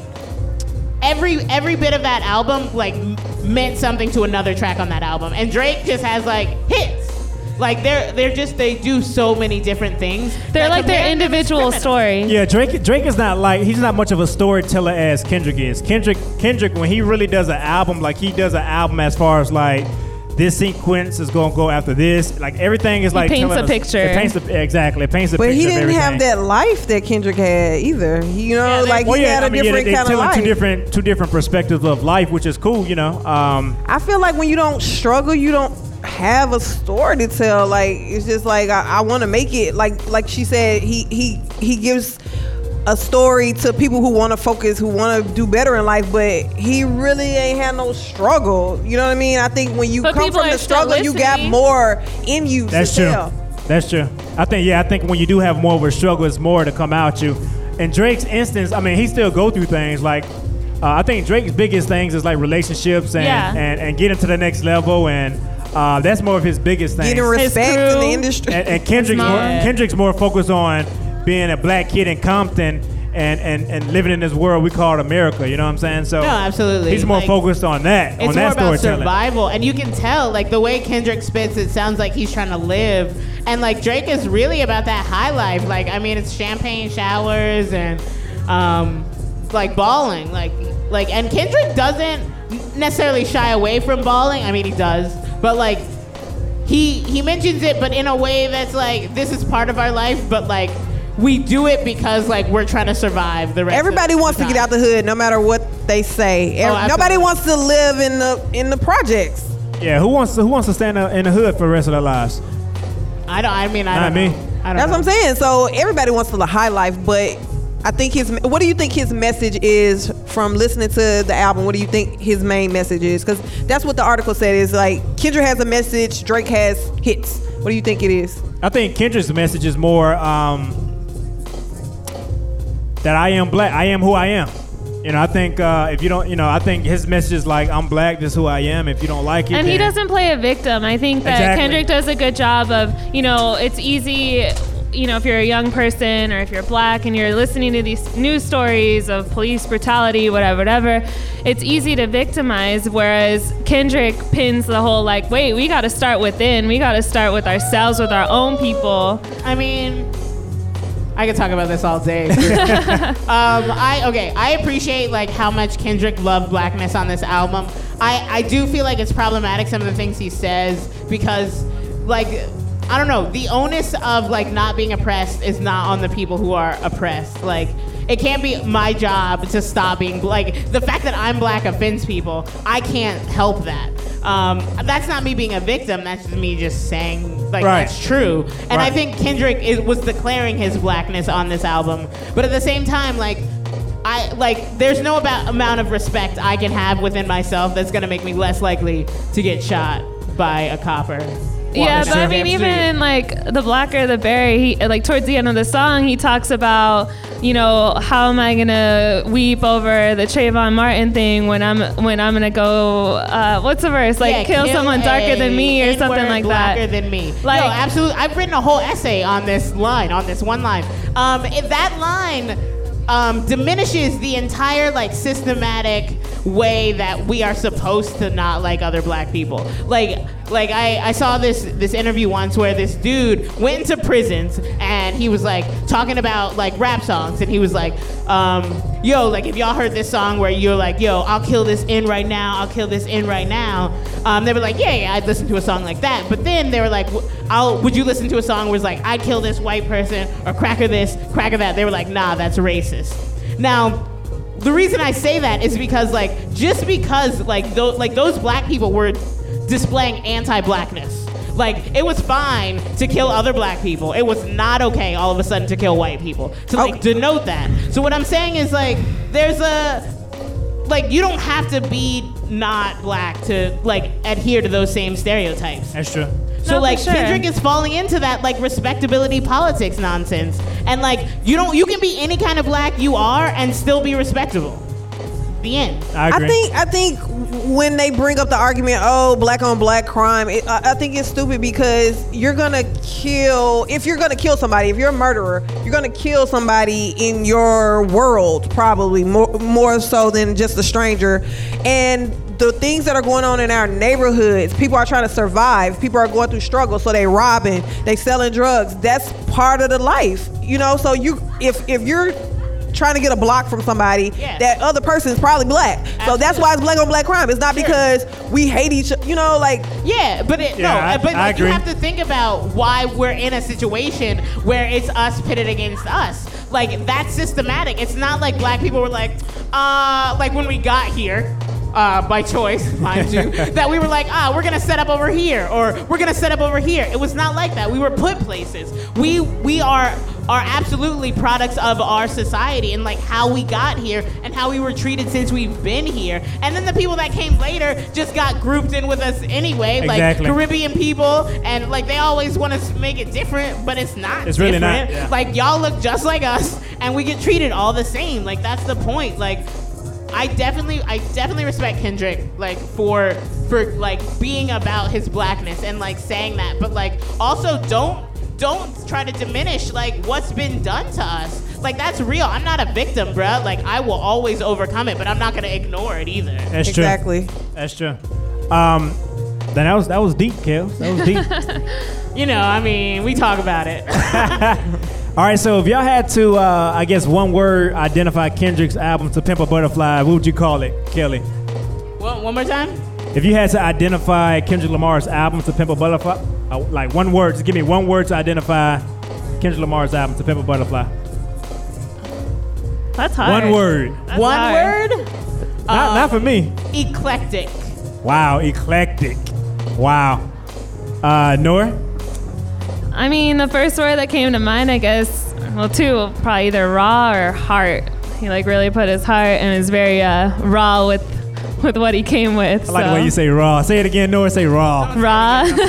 every bit of that album like meant something to another track on that album. And Drake just has like hits. Like they do so many different things. they're that like their compare them is individual criminal. story. Yeah, Drake is not he's not much of a storyteller as Kendrick is. Kendrick, when he really does an album, like he does an album as far as like this sequence is gonna go after this. Like everything is like paints telling a picture. It paints exactly. It paints a but picture. he of didn't have everything. that life that Kendrick had either. He had a different they're kind of telling life. two different perspectives of life, which is cool, you know. I feel like when you don't struggle, you don't have a story to tell. Like it's just like I want to make it. Like she said, he gives a story to people who want to focus, who want to do better in life, but he really ain't had no struggle. You know what I mean? I think when you But come people from are the still struggle, you got listening. more in you That's to true. tell. That's true. I think when you do have more of a struggle, it's more to come out you. In Drake's instance, I mean, he still go through things like. I think Drake's biggest things is like relationships and getting to the next level, and that's more of his biggest thing. Getting respect in crew. the industry. And Kendrick's more focused on being a black kid in Compton and living in this world we call America. You know what I'm saying? So No, absolutely. he's more Like, focused on that. It's on more that about storytelling. survival, and you can tell, like the way Kendrick spits, it sounds like he's trying to live. And like Drake is really about that high life. Like I mean, it's champagne showers and like balling. Like, and Kendrick doesn't necessarily shy away from balling. I mean, he does, but like he mentions it, but in a way that's like this is part of our life, but like. We do it because like we're trying to survive the rest. Everybody wants to get out the hood, no matter what they say. Nobody absolutely. wants to live in the projects. Yeah, who wants to stand in the hood for the rest of their lives? I don't. I mean, I Not don't me. know. I don't That's know. what I'm saying. So everybody wants to live a high life, but I think what do you think his message is from listening to the album? What do you think his main message is? Because that's what the article said is like Kendrick has a message, Drake has hits. What do you think it is? I think Kendrick's message is more that I am black. I am who I am. You know, I think if you don't, you know, I think his message is like, I'm black, this is who I am. If you don't like it, And he then- doesn't play a victim. I think that Exactly. Kendrick does a good job of, you know, it's easy, you know, if you're a young person or if you're black and you're listening to these news stories of police brutality, whatever, it's easy to victimize. Whereas Kendrick pins the whole like, wait, we got to start within. We got to start with ourselves, with our own people. I mean, I could talk about this all day. I appreciate like how much Kendrick loved blackness on this album. I do feel like it's problematic some of the things he says because like I don't know, the onus of like not being oppressed is not on the people who are oppressed. Like, it can't be my job to stop being, like, the fact that I'm black offends people. I can't help that. That's not me being a victim. That's just me just saying, like, that's true. And I think Kendrick was declaring his blackness on this album. But at the same time, there's no amount of respect I can have within myself that's gonna make me less likely to get shot by a copper. Yeah, but I mean, even in like The Blacker the Berry, he, like towards the end of the song, he talks about, you know, how am I gonna weep over the Trayvon Martin thing when I'm gonna go, what's the verse? Like, kill someone darker than me or something like that. Blacker than me. Like, no, absolutely. I've written a whole essay on this line, on this one line. If that line diminishes the entire like systematic way that we are supposed to not like other black people. Like I saw this interview once where this dude went into prisons and he was like talking about like rap songs, and he was like, yo, like if y'all heard this song where you're like, yo, I'll kill this in right now, I'll kill this in right now. They were like, yeah, I'd listen to a song like that. But then they were like, would you listen to a song where it's like, I'd kill this white person or cracker this, cracker that? They were like, nah, that's racist. Now, the reason I say that is because like, just because like those black people were displaying anti-blackness. Like, it was fine to kill other black people. It was not okay all of a sudden to kill white people. To like denote that. So what I'm saying is like, there's you don't have to be not black to like adhere to those same stereotypes. That's true. So No, like for sure. Kendrick is falling into that like respectability politics nonsense. And like you can be any kind of black you are and still be respectable. The end. I agree. I think when they bring up the argument, oh, black on black crime, I think it's stupid because if you're gonna kill somebody, if you're a murderer, you're gonna kill somebody in your world, probably more so than just a stranger. And the things that are going on in our neighborhoods, people are trying to survive. People are going through struggles, so they robbing, they selling drugs. That's part of the life, you know. So if you're trying to get a block from somebody, that other person is probably black. Absolutely. So that's why it's black on black crime. It's not because we hate each other, you know, like. Yeah, but I agree. You have to think about why we're in a situation where it's us pitted against us. Like, that's systematic. It's not like black people were like when we got here, by choice, mind you, that we were like, we're gonna set up over here, or we're gonna set up over here. It was not like that. We were put places. We are absolutely products of our society and like how we got here and how we were treated since we've been here. And then the people that came later just got grouped in with us anyway, exactly. Like Caribbean people, and like they always want to make it different, but it's not. It's different. Really not. Yeah. Like, y'all look just like us, and we get treated all the same. Like, that's the point. Like, I definitely respect Kendrick, like, for like being about his blackness and like saying that, but like also don't try to diminish like what's been done to us. Like, that's real. I'm not a victim, bruh. Like, I will always overcome it, but I'm not gonna ignore it either. That's exactly. True. That's true. Then that was deep, Kels. That was deep. You know, I mean, we talk about it. All right, so if y'all had to, I guess, one word identify Kendrick's album To Pimp a Butterfly, what would you call it, Kelly? Well, one more time? If you had to identify Kendrick Lamar's album To Pimp a Butterfly, like one word, just give me one word to identify Kendrick Lamar's album To Pimp a Butterfly. That's hard. One word. That's one hard. word? Not for me. Eclectic. Wow, eclectic. Wow. Noor? I mean, the first word that came to mind, I guess, well, two, probably either raw or heart. He like really put his heart and is very raw with what he came with. I like the way you say raw. Say it again, Noor. Say raw. Raw. Do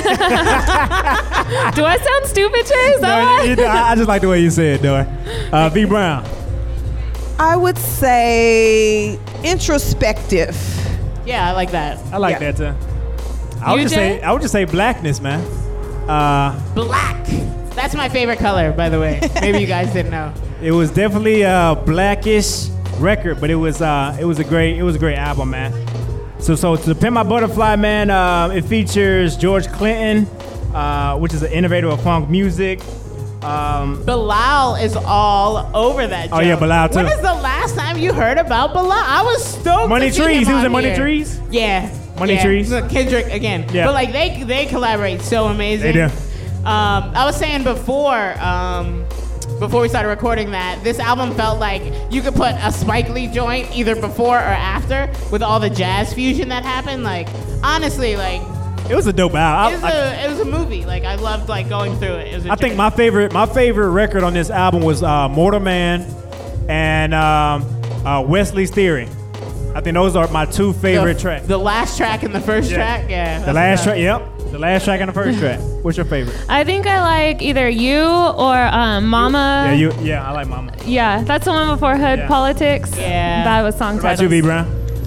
I sound stupid, Chase? No, I just like the way you say it, Noor. V. Brown. I would say introspective. Yeah, I like that. I like that too. I would just say blackness, man. Black. That's my favorite color, by the way. Maybe you guys didn't know. It was definitely a blackish record, but it was a great album, man. So To Pimp My Butterfly, man, it features George Clinton, which is an innovator of funk music. Bilal is all over that joke. Oh yeah, Bilal too. When is the last time you heard about Bilal? I was stoked. Money to see Trees. him He was on in Money here. Trees. Yeah. Money Trees. So Kendrick again. Yeah. But like they collaborate so amazing. They do. I was saying before we started recording that this album felt like you could put a Spike Lee joint either before or after with all the jazz fusion that happened. Like, honestly, like, It was a dope album. it was a movie. Like, I loved like going through it. It was a I think journey. my favorite record on this album was Mortal Man and Wesley's Theory. I think those are my two favorite tracks. The last track and the first track, yeah. The last track, yep. The last track and the first track. What's your favorite? I think I like either You or Mama. Yeah, I like Mama. Yeah, that's the one before Hood Yeah. Politics. Yeah. That was song What about titles. you, B Brown?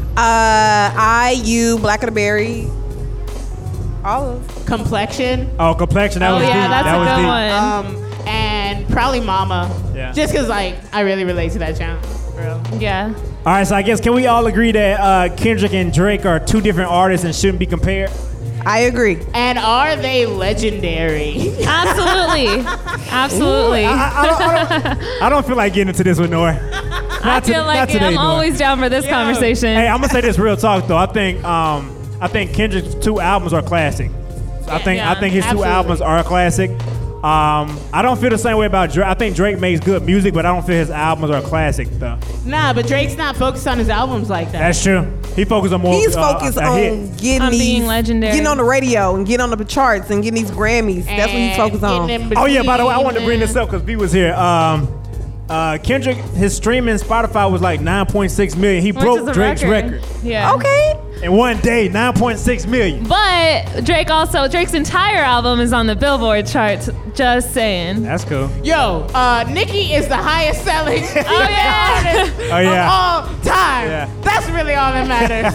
You, Black of the Berry. All of. Complexion. Oh, Complexion. That Oh was yeah, deep. that's that a was good deep. one. And probably Mama. Yeah. Just because, like, I really relate to that channel. For real. Yeah. All right, so I guess can we all agree that Kendrick and Drake are two different artists and shouldn't be compared? I agree. And are they legendary? Absolutely. Absolutely. I don't feel like getting into this with Nora. I feel like today, I'm Nora. always down for this conversation. Hey, I'm gonna say this real talk though. I think Kendrick's two albums are classic. I think his two absolutely. albums are a classic. I don't feel the same way about Drake. I think Drake makes good music, but I don't feel his albums are a classic though. Nah, but Drake's not focused on his albums like that. That's true. He focuses on more. He's focused a on hit. getting On these, being legendary. getting on the radio and getting on the charts and getting these Grammys. That's what he's focused on. Oh yeah, by the way, I wanted to bring this up because B was here. Kendrick, his streaming Spotify was like 9.6 million. He Which broke is a Drake's record. Yeah. Okay. In one day, 9.6 million. But Drake's entire album is on the Billboard charts. Just saying. That's cool. Yo, Nicki is the highest selling female artist Oh, yeah. of all time. Yeah. That's really all that matters.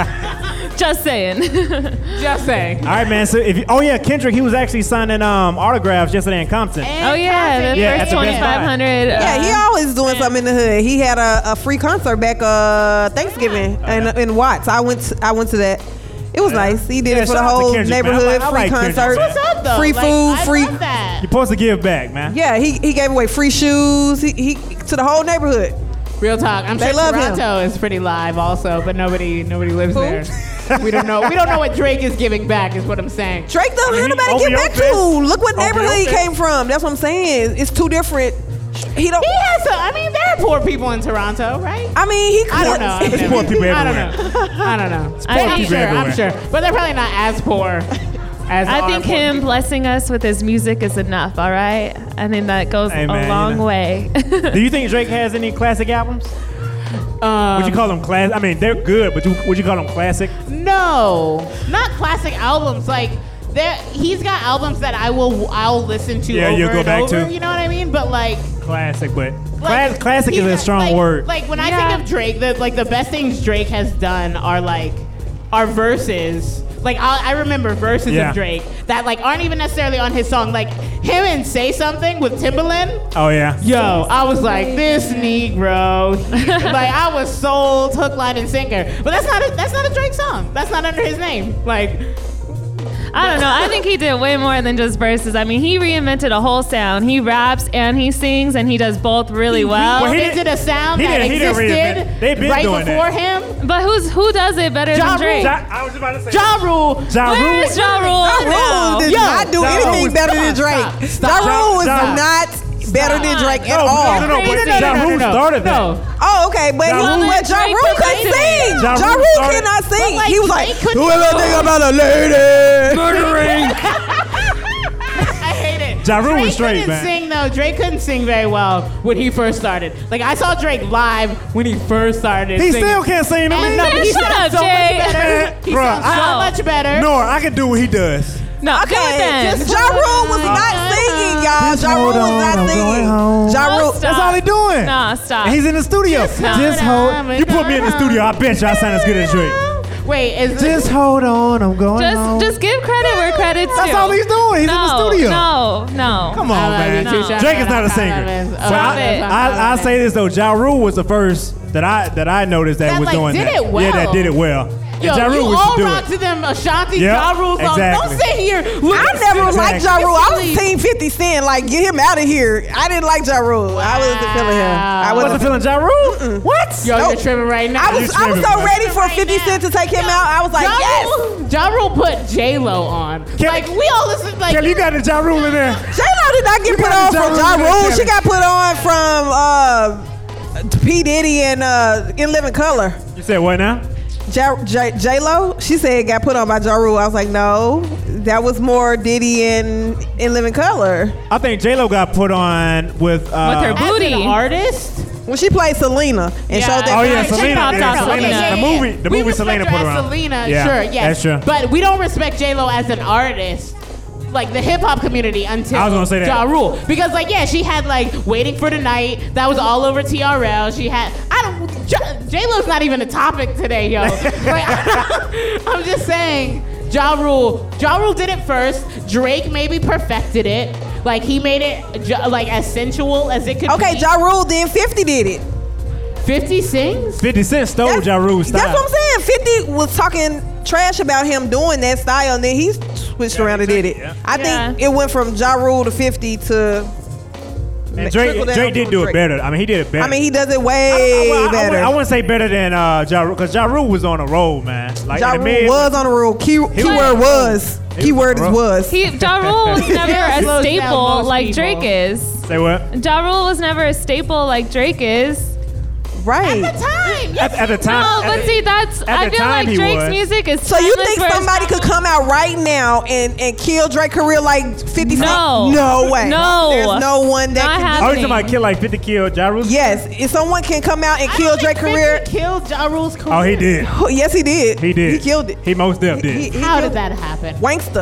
Just saying. Just saying. All right, man. So Kendrick, he was actually signing autographs yesterday in Compton. Oh yeah, the Yeah, at first the Best Buy. 2,500. Yeah, he always doing something in the hood. He had a free concert back Thanksgiving in Watts. I went to that. It was nice. He did it for the shout out to whole Kendrick, man. neighborhood, I free like Kendrick, concert, man. What's up, though? free Like, food, I free. love that. You're supposed to give back, man. Yeah, he gave away free shoes. He to the whole neighborhood. Real talk. I'm They sure love him. Toronto is pretty live also, but nobody lives there. We don't know what Drake is giving back is what I'm saying. Drake don't have he nobody to over get your back fence. to. Look what Over neighborhood he your came from. That's what I'm saying. It's two different. He don't. He has some, I mean, there are poor people in Toronto, right? I mean, he could. I don't know. It's poor people I don't everywhere. know. I don't know. poor people I'm everywhere. sure. But they're probably not as poor as I our think poor him people. blessing us with his music is enough, all right? I think that goes Hey, man, a long you know. way. Do you think Drake has any classic albums? Would you call them classic? I mean, they're good, but would you call them classic? No, not classic albums. Like he's got albums that I'll listen to Yeah, over you'll go and back over. to. You know what I mean? But like Classic, but like, classic is he's a got- strong like- word. Like when I think of Drake, the best things Drake has done are verses. Like I remember verses Yeah. of Drake that like aren't even necessarily on his song. Like him and Say Something with Timbaland. Oh yeah. Yo, I was like, this Negro. Like I was sold, hook, line, and sinker. But that's not a Drake song. That's not under his name. Like I don't know. I think he did way more than just verses. I mean, he reinvented a whole sound. He raps and he sings, and he does both really well. Well, he Reinvented a sound he that didn't existed reinvent. They've been right doing before that. him. But who does it better Ja than Drake? Rule. I was about to say. Ja Rule. Ja Where Rule. is Ja Rule Ja now? Rule did Yo, not do Ja Rule anything was- better than Drake. Stop. Ja Rule is Stop. not better than Drake at No, all. no, but Crazy. Ja Rule started that. No. Oh, okay, but Ja Rule- but Ja Drake Rule put couldn't it sing. Ja Ja Rule Rule started- cannot sing. like, He was like, Drake couldn't do a little thing about a lady. Murdering. I hate it. Ja Rule was Drake straight, couldn't man. sing though. Drake couldn't sing very well when he first started. Like I saw Drake live when he first started. He singing. still can't sing to And me. no, Man, he shut sounds up, so Jay. much better. He Bruh, sounds so I- much better. No, I can do what he does. No, do it Okay, then. Ja Rule was not singing, y'all. Ja Rule was not singing. Ja Oh, Rule. stop. That's all he doing. Nah, stop. And he's in the studio. Just hold. You put me in the studio, I bet you I sound as good as Drake. Wait, is Just hold on, I'm going home. Just give credit where credit's due. That's all he's doing. He's in the studio. No. Come on, man. No. Drake is not a singer. So Stop it. I say this though, Ja Rule was the first that I noticed that That, was like, doing did that. it well. Yeah, that did it well. Yo, and Ja you Rule was all to do rock it. to them Ashanti Yep, Ja Rule songs. exactly. Don't sit here. I never liked Ja Rule. I was Exactly. Team 50 Cent. Like, get him out of here. I didn't like Ja Rule. I wasn't feeling him. I Wasn't feeling Ja Rule? What? Yo, Nope. you're tripping right now. I was so ready for 50 Cent to take him out. I was like, Ja yes. Rule Ja Rule put J-Lo on. Like, we all listen, like... Kelly, you got the Ja Rule in there. J-Lo did not get put on from Ja Rule. She got put on from P. Diddy and In Living Color. You said what now? J-Lo, she said got put on by Ja Rule. I was like, no, that was more Diddy and In Living Color. I think J-Lo got put on with her booty. As an artist? When she played Selena and showed that. Oh yeah, She Selena. popped Yeah, off Selena. Selena. The movie Selena put her on. Selena, Yeah, sure, yes. that's true. But we don't respect J-Lo as an artist. Like the hip hop community until I was gonna say that. Ja Rule. Because like yeah, she had like Waiting for the Night, that was all over TRL. She had J-Lo's not even a topic today, yo. Like, I'm just saying, Ja Rule did it first. Drake maybe perfected it. Like he made it like as sensual as it could be. Okay, Ja Rule, then 50 did it. 50 sings? 50 Cent stole Ja Rule's style. That's what I'm saying. 50 was talking trash about him doing that style, and then he switched around and did it. Yeah. I think it went from Ja Rule to 50 to. And Drake did do it better. I mean, he did it better. I mean, he does it way better. I wouldn't say better than Ja Rule, because Ja Rule was on a roll, man. Like, Ja Rule was on a roll. Keyword was. Keyword is was. Ja Rule was never a Slows down staple most like people. Drake is. Say what? Ja Rule was never a staple like Drake is. Right. At the time. At the time. No, but see, that's. I the feel time like he Drake's was. music is. So you timeless, think whereas somebody Ja could Rule- come out right now and kill Drake's career like 50 Cent? No. No way. No. There's no one that Not can do happening. Oh, you talking about kill like 50 killed Ja Rule? Yes, if someone can come out and I kill don't think Drake's career. 50 killed Ja Rule's career. Oh, he did. Yes, he did. He did. He killed it. He most definitely did. He How killed did that happen? Wankster.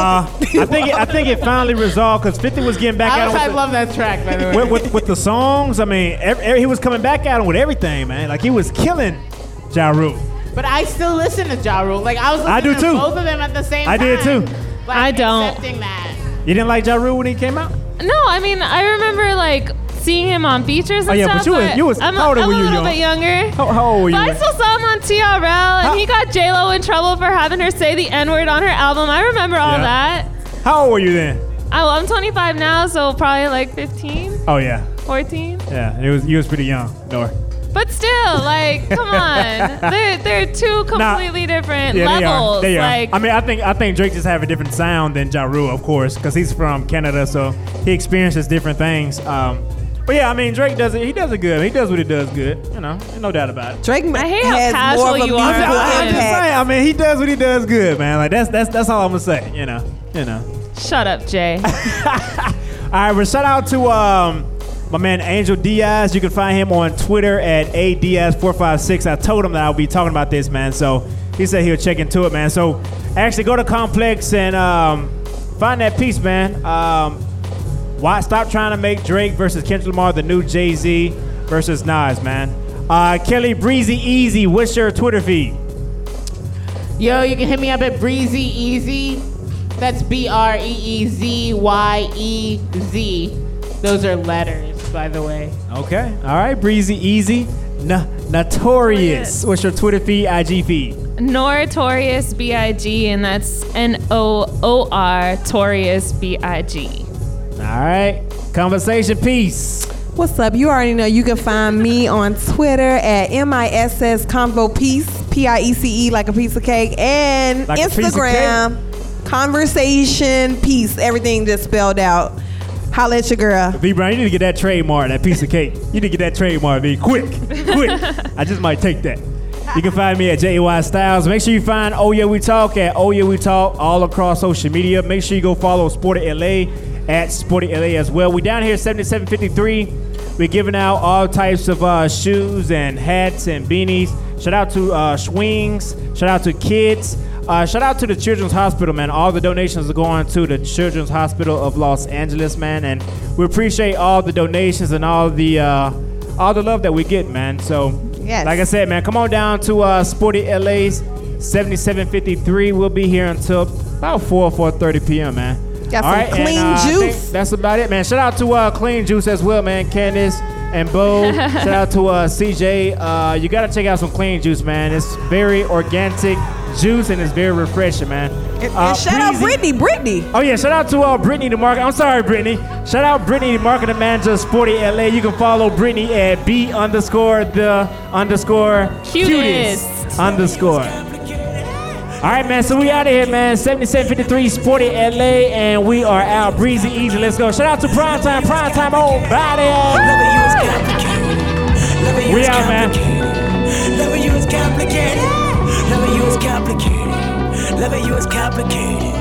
I He killed it. think it finally resolved because 50 was getting back at I him love that track, by the way. with the songs. I mean, he was coming back at him with everything, man. Like he was killing Ja Rule. But I still listen to Ja Rule. Like I was listening I do to too. both of them at the same I time. did too. Like, I don't. Accepting that. You didn't like Ja Rule when he came out? No, I mean I remember like seeing him on features and Oh, yeah, stuff. but you was I'm how old I'm were a you, little young? bit younger. How old were you? But I still saw him on TRL, and he got J-Lo in trouble for having her say the N-word on her album. I remember all Yeah. that. How old were you then? I'm 25 now, so probably like 15, Oh yeah, 14. yeah. You was pretty young, Nor. But still, like, come on. They're two completely different Yeah, levels. they are. Like, I mean, I think Drake just have a different sound than Ja Rule, of course, because he's from Canada, so he experiences different things. But yeah, I mean, Drake does it. He does it good. He does what he does good. You know, no doubt about it. Drake I hate how has casual more of a you are musical about I'm him. just impact. saying. I mean, he does what he does good, man. Like that's all I'm gonna say. You know. shut up, Jay. All right, well, shout out to my man Angel Diaz. You can find him on Twitter at ADiaz456. I told him that I'll be talking about this, man. So he said he'll check into it, man. So actually go to Complex and find that piece, man. Why stop trying to make Drake versus Kendrick Lamar the new Jay-Z versus Nas, man. Kelly Breezy Easy, what's your Twitter feed? Yo, you can hit me up at Breezy Easy. That's BreezyYez. Those are letters, by the way. Okay. All right, Breezy Easy. Notorious. What's your Twitter feed, IG feed? Notorious B.I.G. and that's N-O-O-R Torious B.I.G. All right. Conversation piece. What's up? You already know you can find me on Twitter at MISS Convo Piece, Piece, like a piece of cake, and Like a piece of Instagram Conversation Piece. Everything just spelled out. Holla at your girl. V Brown, you need to get that trademark, that piece of cake. You need to get that trademark, V. Quick. I just might take that. You can find me at JY Styles. Make sure you find Oh Yeah We Talk at Oh Yeah We Talk all across social media. Make sure you go follow Sporty LA at Sporty LA as well. We down here at 7753. We're giving out all types of shoes and hats and beanies. Shout out to Swings. Shout out to kids. Shout out to the Children's Hospital, man. All the donations are going to the Children's Hospital of Los Angeles, man. And we appreciate all the donations and all the love that we get, man. So, Yes. like I said, man, come on down to Sporty LA's 7753. We'll be here until about 4:30 p.m., man. Got All some right, clean I think juice. that's about it, man. Shout out to Clean Juice as well, man. Candace and Bo. Shout out to CJ. You got to check out some Clean Juice, man. It's very organic juice and it's very refreshing, man. And shout out Breezy- Brittany. Oh yeah, shout out to Brittany the market. I'm sorry, Brittany. Shout out Brittany, the marketing manager of Sporty LA. You can follow Brittany at B_the_cutest_. All right, man. So we out of here, man. 7753 Sporty LA, and we are out. Breezy Easy. Let's go. Shout out to Primetime old body. We out, man. Loving you is complicated. Loving you is complicated. Loving you is complicated.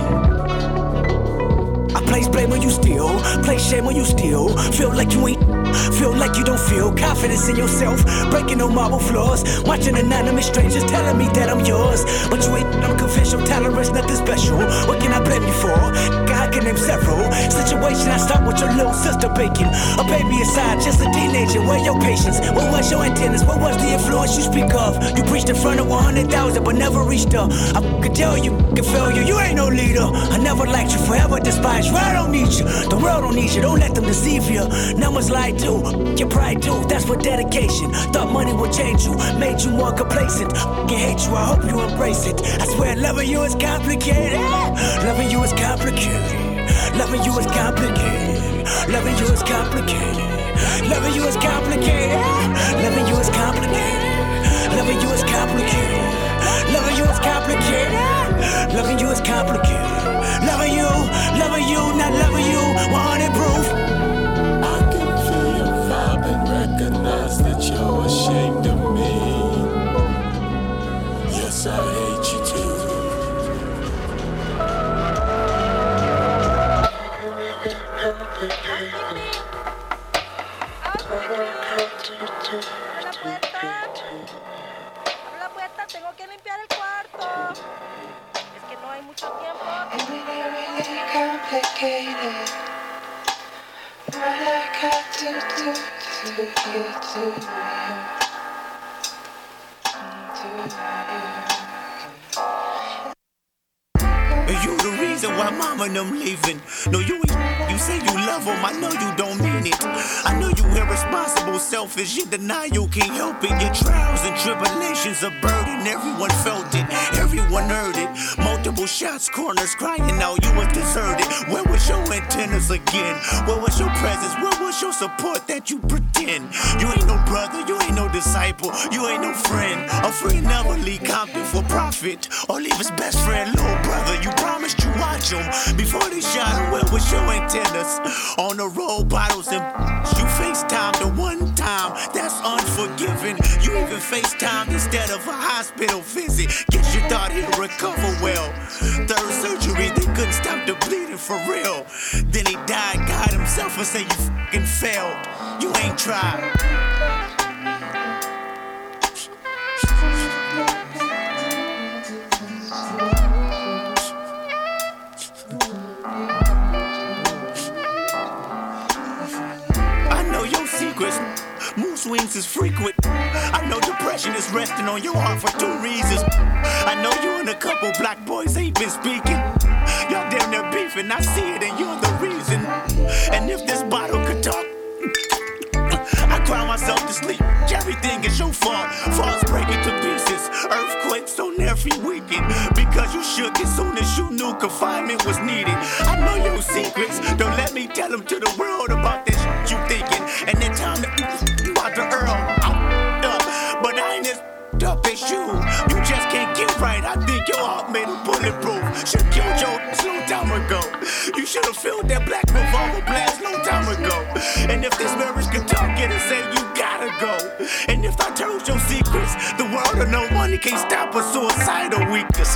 I place blame when you steal, place shame when you steal. Feel like you ain't, feel like you don't feel confidence in yourself. Breaking on marble floors, watching anonymous strangers telling me that I'm yours. But you ain't, I'm confess your tolerance, nothing special. What can I blame you for? God can name several situations. I start with your little sister baking a baby aside, just a teenager. Where your patience? What was your antennas? What was the influence you speak of? You preached in front of 100,000 but never reached her. I could tell you, can fail you. You ain't no leader. I never liked you, forever despised you. I don't need you. The world don't need you. Don't let them deceive you. Numbers lie too. Your pride too. That's what dedication. Thought money would change you, made you more complacent. Can hate you. I hope you embrace it. I swear, loving you is complicated. Loving you is complicated. Loving you is complicated. Loving you is complicated. Loving you is complicated. Loving you is complicated. Loving you is complicated. Loving you is complicated. Loving you is complicated. Loving you, not loving you. 100 proof. I can feel your vibe and recognize that you're ashamed of me. Yes, I hate you too. Abre la puerta, tengo que limpiar el cuarto. Es que no hay mucho tiempo. Complicated. What I got to do to get to Are you the reason why mama and them leaving? No, you ain't. You say you love them, I know you don't mean it. I know you irresponsible, selfish, you deny you can't help it. Your trials and tribulations are burden. Everyone felt it, everyone heard it. Multiple shots, corners crying out, you was deserted. Where was your antennas again? Where was your presence? Where was your support that you pretend? You ain't no brother, you ain't no disciple, you ain't no friend. A friend never leave Compton for profit or leave his best friend, little brother. You promised you watch him before they shot him. Where was your antennas? On the road, bottles and you FaceTime the one time. That's unforgiving. You even FaceTime instead of a hospital visit. Guess you thought he'd recover well. Third surgery, they couldn't stop the bleeding for real. Then he died, God himself, and said you fucking failed. You ain't tried. Mood swings is frequent. I know depression is resting on your heart for 2 reasons. I know you and a couple black boys ain't been speaking. Y'all damn near beefing, I see it and you're the reason. And if this bottle could talk, I cry myself to sleep. Everything is your fault. Falls breaking to pieces. Earthquakes on every weekend. Because you shook as soon as you knew confinement was needed. I know your secrets. Don't let me tell them to the world about this shit you thinking. And that time that you about to Earl. I'm up, but I ain't as up as you. You just can't get right. I think your heart made a bulletproof. Should killed your long time ago. You should have filled that black revolver blast long time ago. And if this marriage could talk, it'd say you gotta go. And if I told your secrets, the world of no money can't stop a suicidal weakness.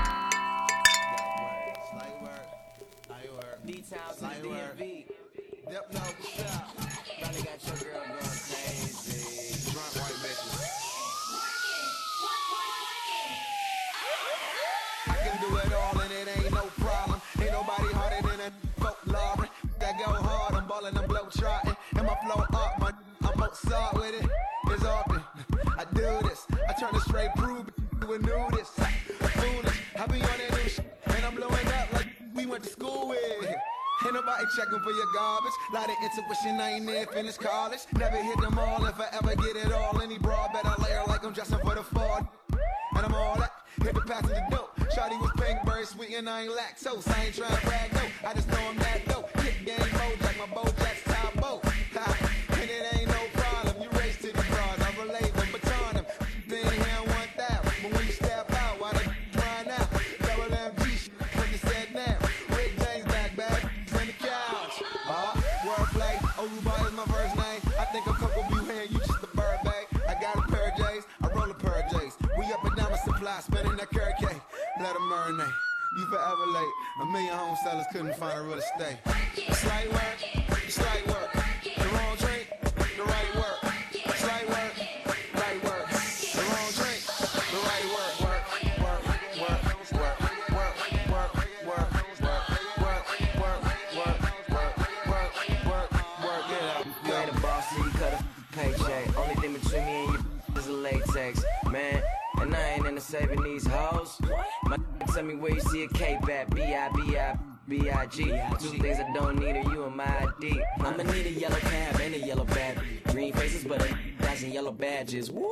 Trotting and my flow up, I'm outside with it. It's often I do this. I turn a straight prove to a nudist. Foolish, I be on that new shit and I'm blowing up like we went to school with. Ain't nobody checking for your garbage. Lot of intuition, I ain't near finished college. Never hit them all if I ever get it all. Any broad better layer like I'm dressing for the Ford. And I'm all that. Hit the passenger dope. Shawty was pink, very sweet, and I ain't lactose. I ain't trying to brag, no. I just know I'm that dope. Hit game Bojack, my Bojack's top boat. And it ain't no problem. You race to the bras. I relate them, baton them. Then here 1,000. But when you step out, why they crying out? Them sellers couldn't find a real estate. Slight work, slight work. The wrong drink, the right work. Slight work, right work. The wrong drink, the right work. Work, work, work, work, work, work, work, work, work, work, work, work, work. Get up. You ain't a boss, so you cut a paycheck. Only thing between me and you is a latex, man. And I ain't into saving these hoes. My tell me where you see a Cape at. B-I-B-I-B-I-G. Two things I don't need are you and my ID. I'ma need a yellow cab and a yellow bag. Green faces, but a flashing yellow badges. Woo!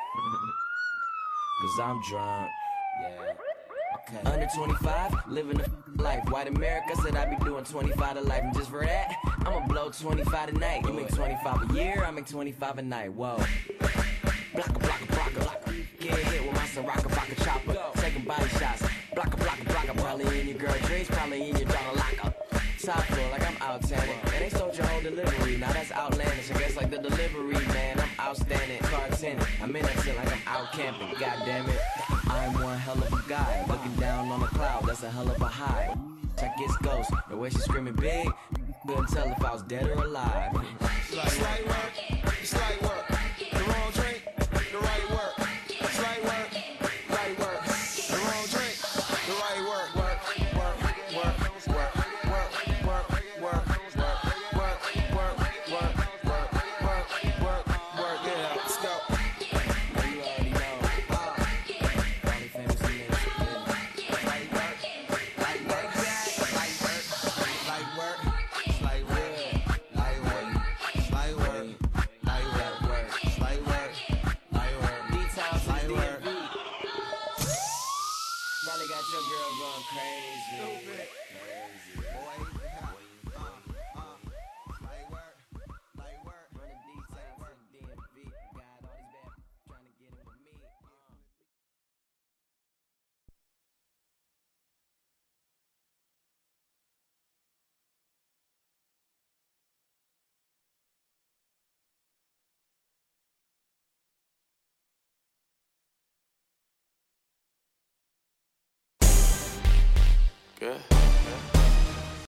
Cause I'm drunk. Yeah. Okay. Under 25, living the life. White America said I be doing 25 to life. And just for that, I'ma blow 25 a night. You make 25 a year, I make 25 a night. Whoa. Blocka, blocka, blocka. Get hit with my Soraka, Baka chopper. Taking body shots. Blocka, blocka, blocka. Probably in your girl dreams, probably in your dollar locker. Top floor like I'm out tanning. And they sold your whole delivery. Now that's outlandish. I guess like the delivery man. I'm outstanding. Car tenant. I'm in that shit like I'm out camping. God damn it. I'm one hell of a guy. Looking down on the cloud. That's a hell of a high. Check his ghost. The way she screaming big. Couldn't tell if I was dead or alive. Slight work, slight work. The wrong drink, the right work. Slight work, right work. The wrong drink, the right work. Work, work, work, work, work, work, work, work, work, work, work, work, work, work. Get out, let's go. You already know. Only famous in this. Light work, light work, light work, light work, light work, light work, light work, light work, light work, light work, D-Town light work. Probably got your girl going crazy. Boy, light work, light work. Running D-Town to the DMV. Got all these bad trying to get in with me. Good.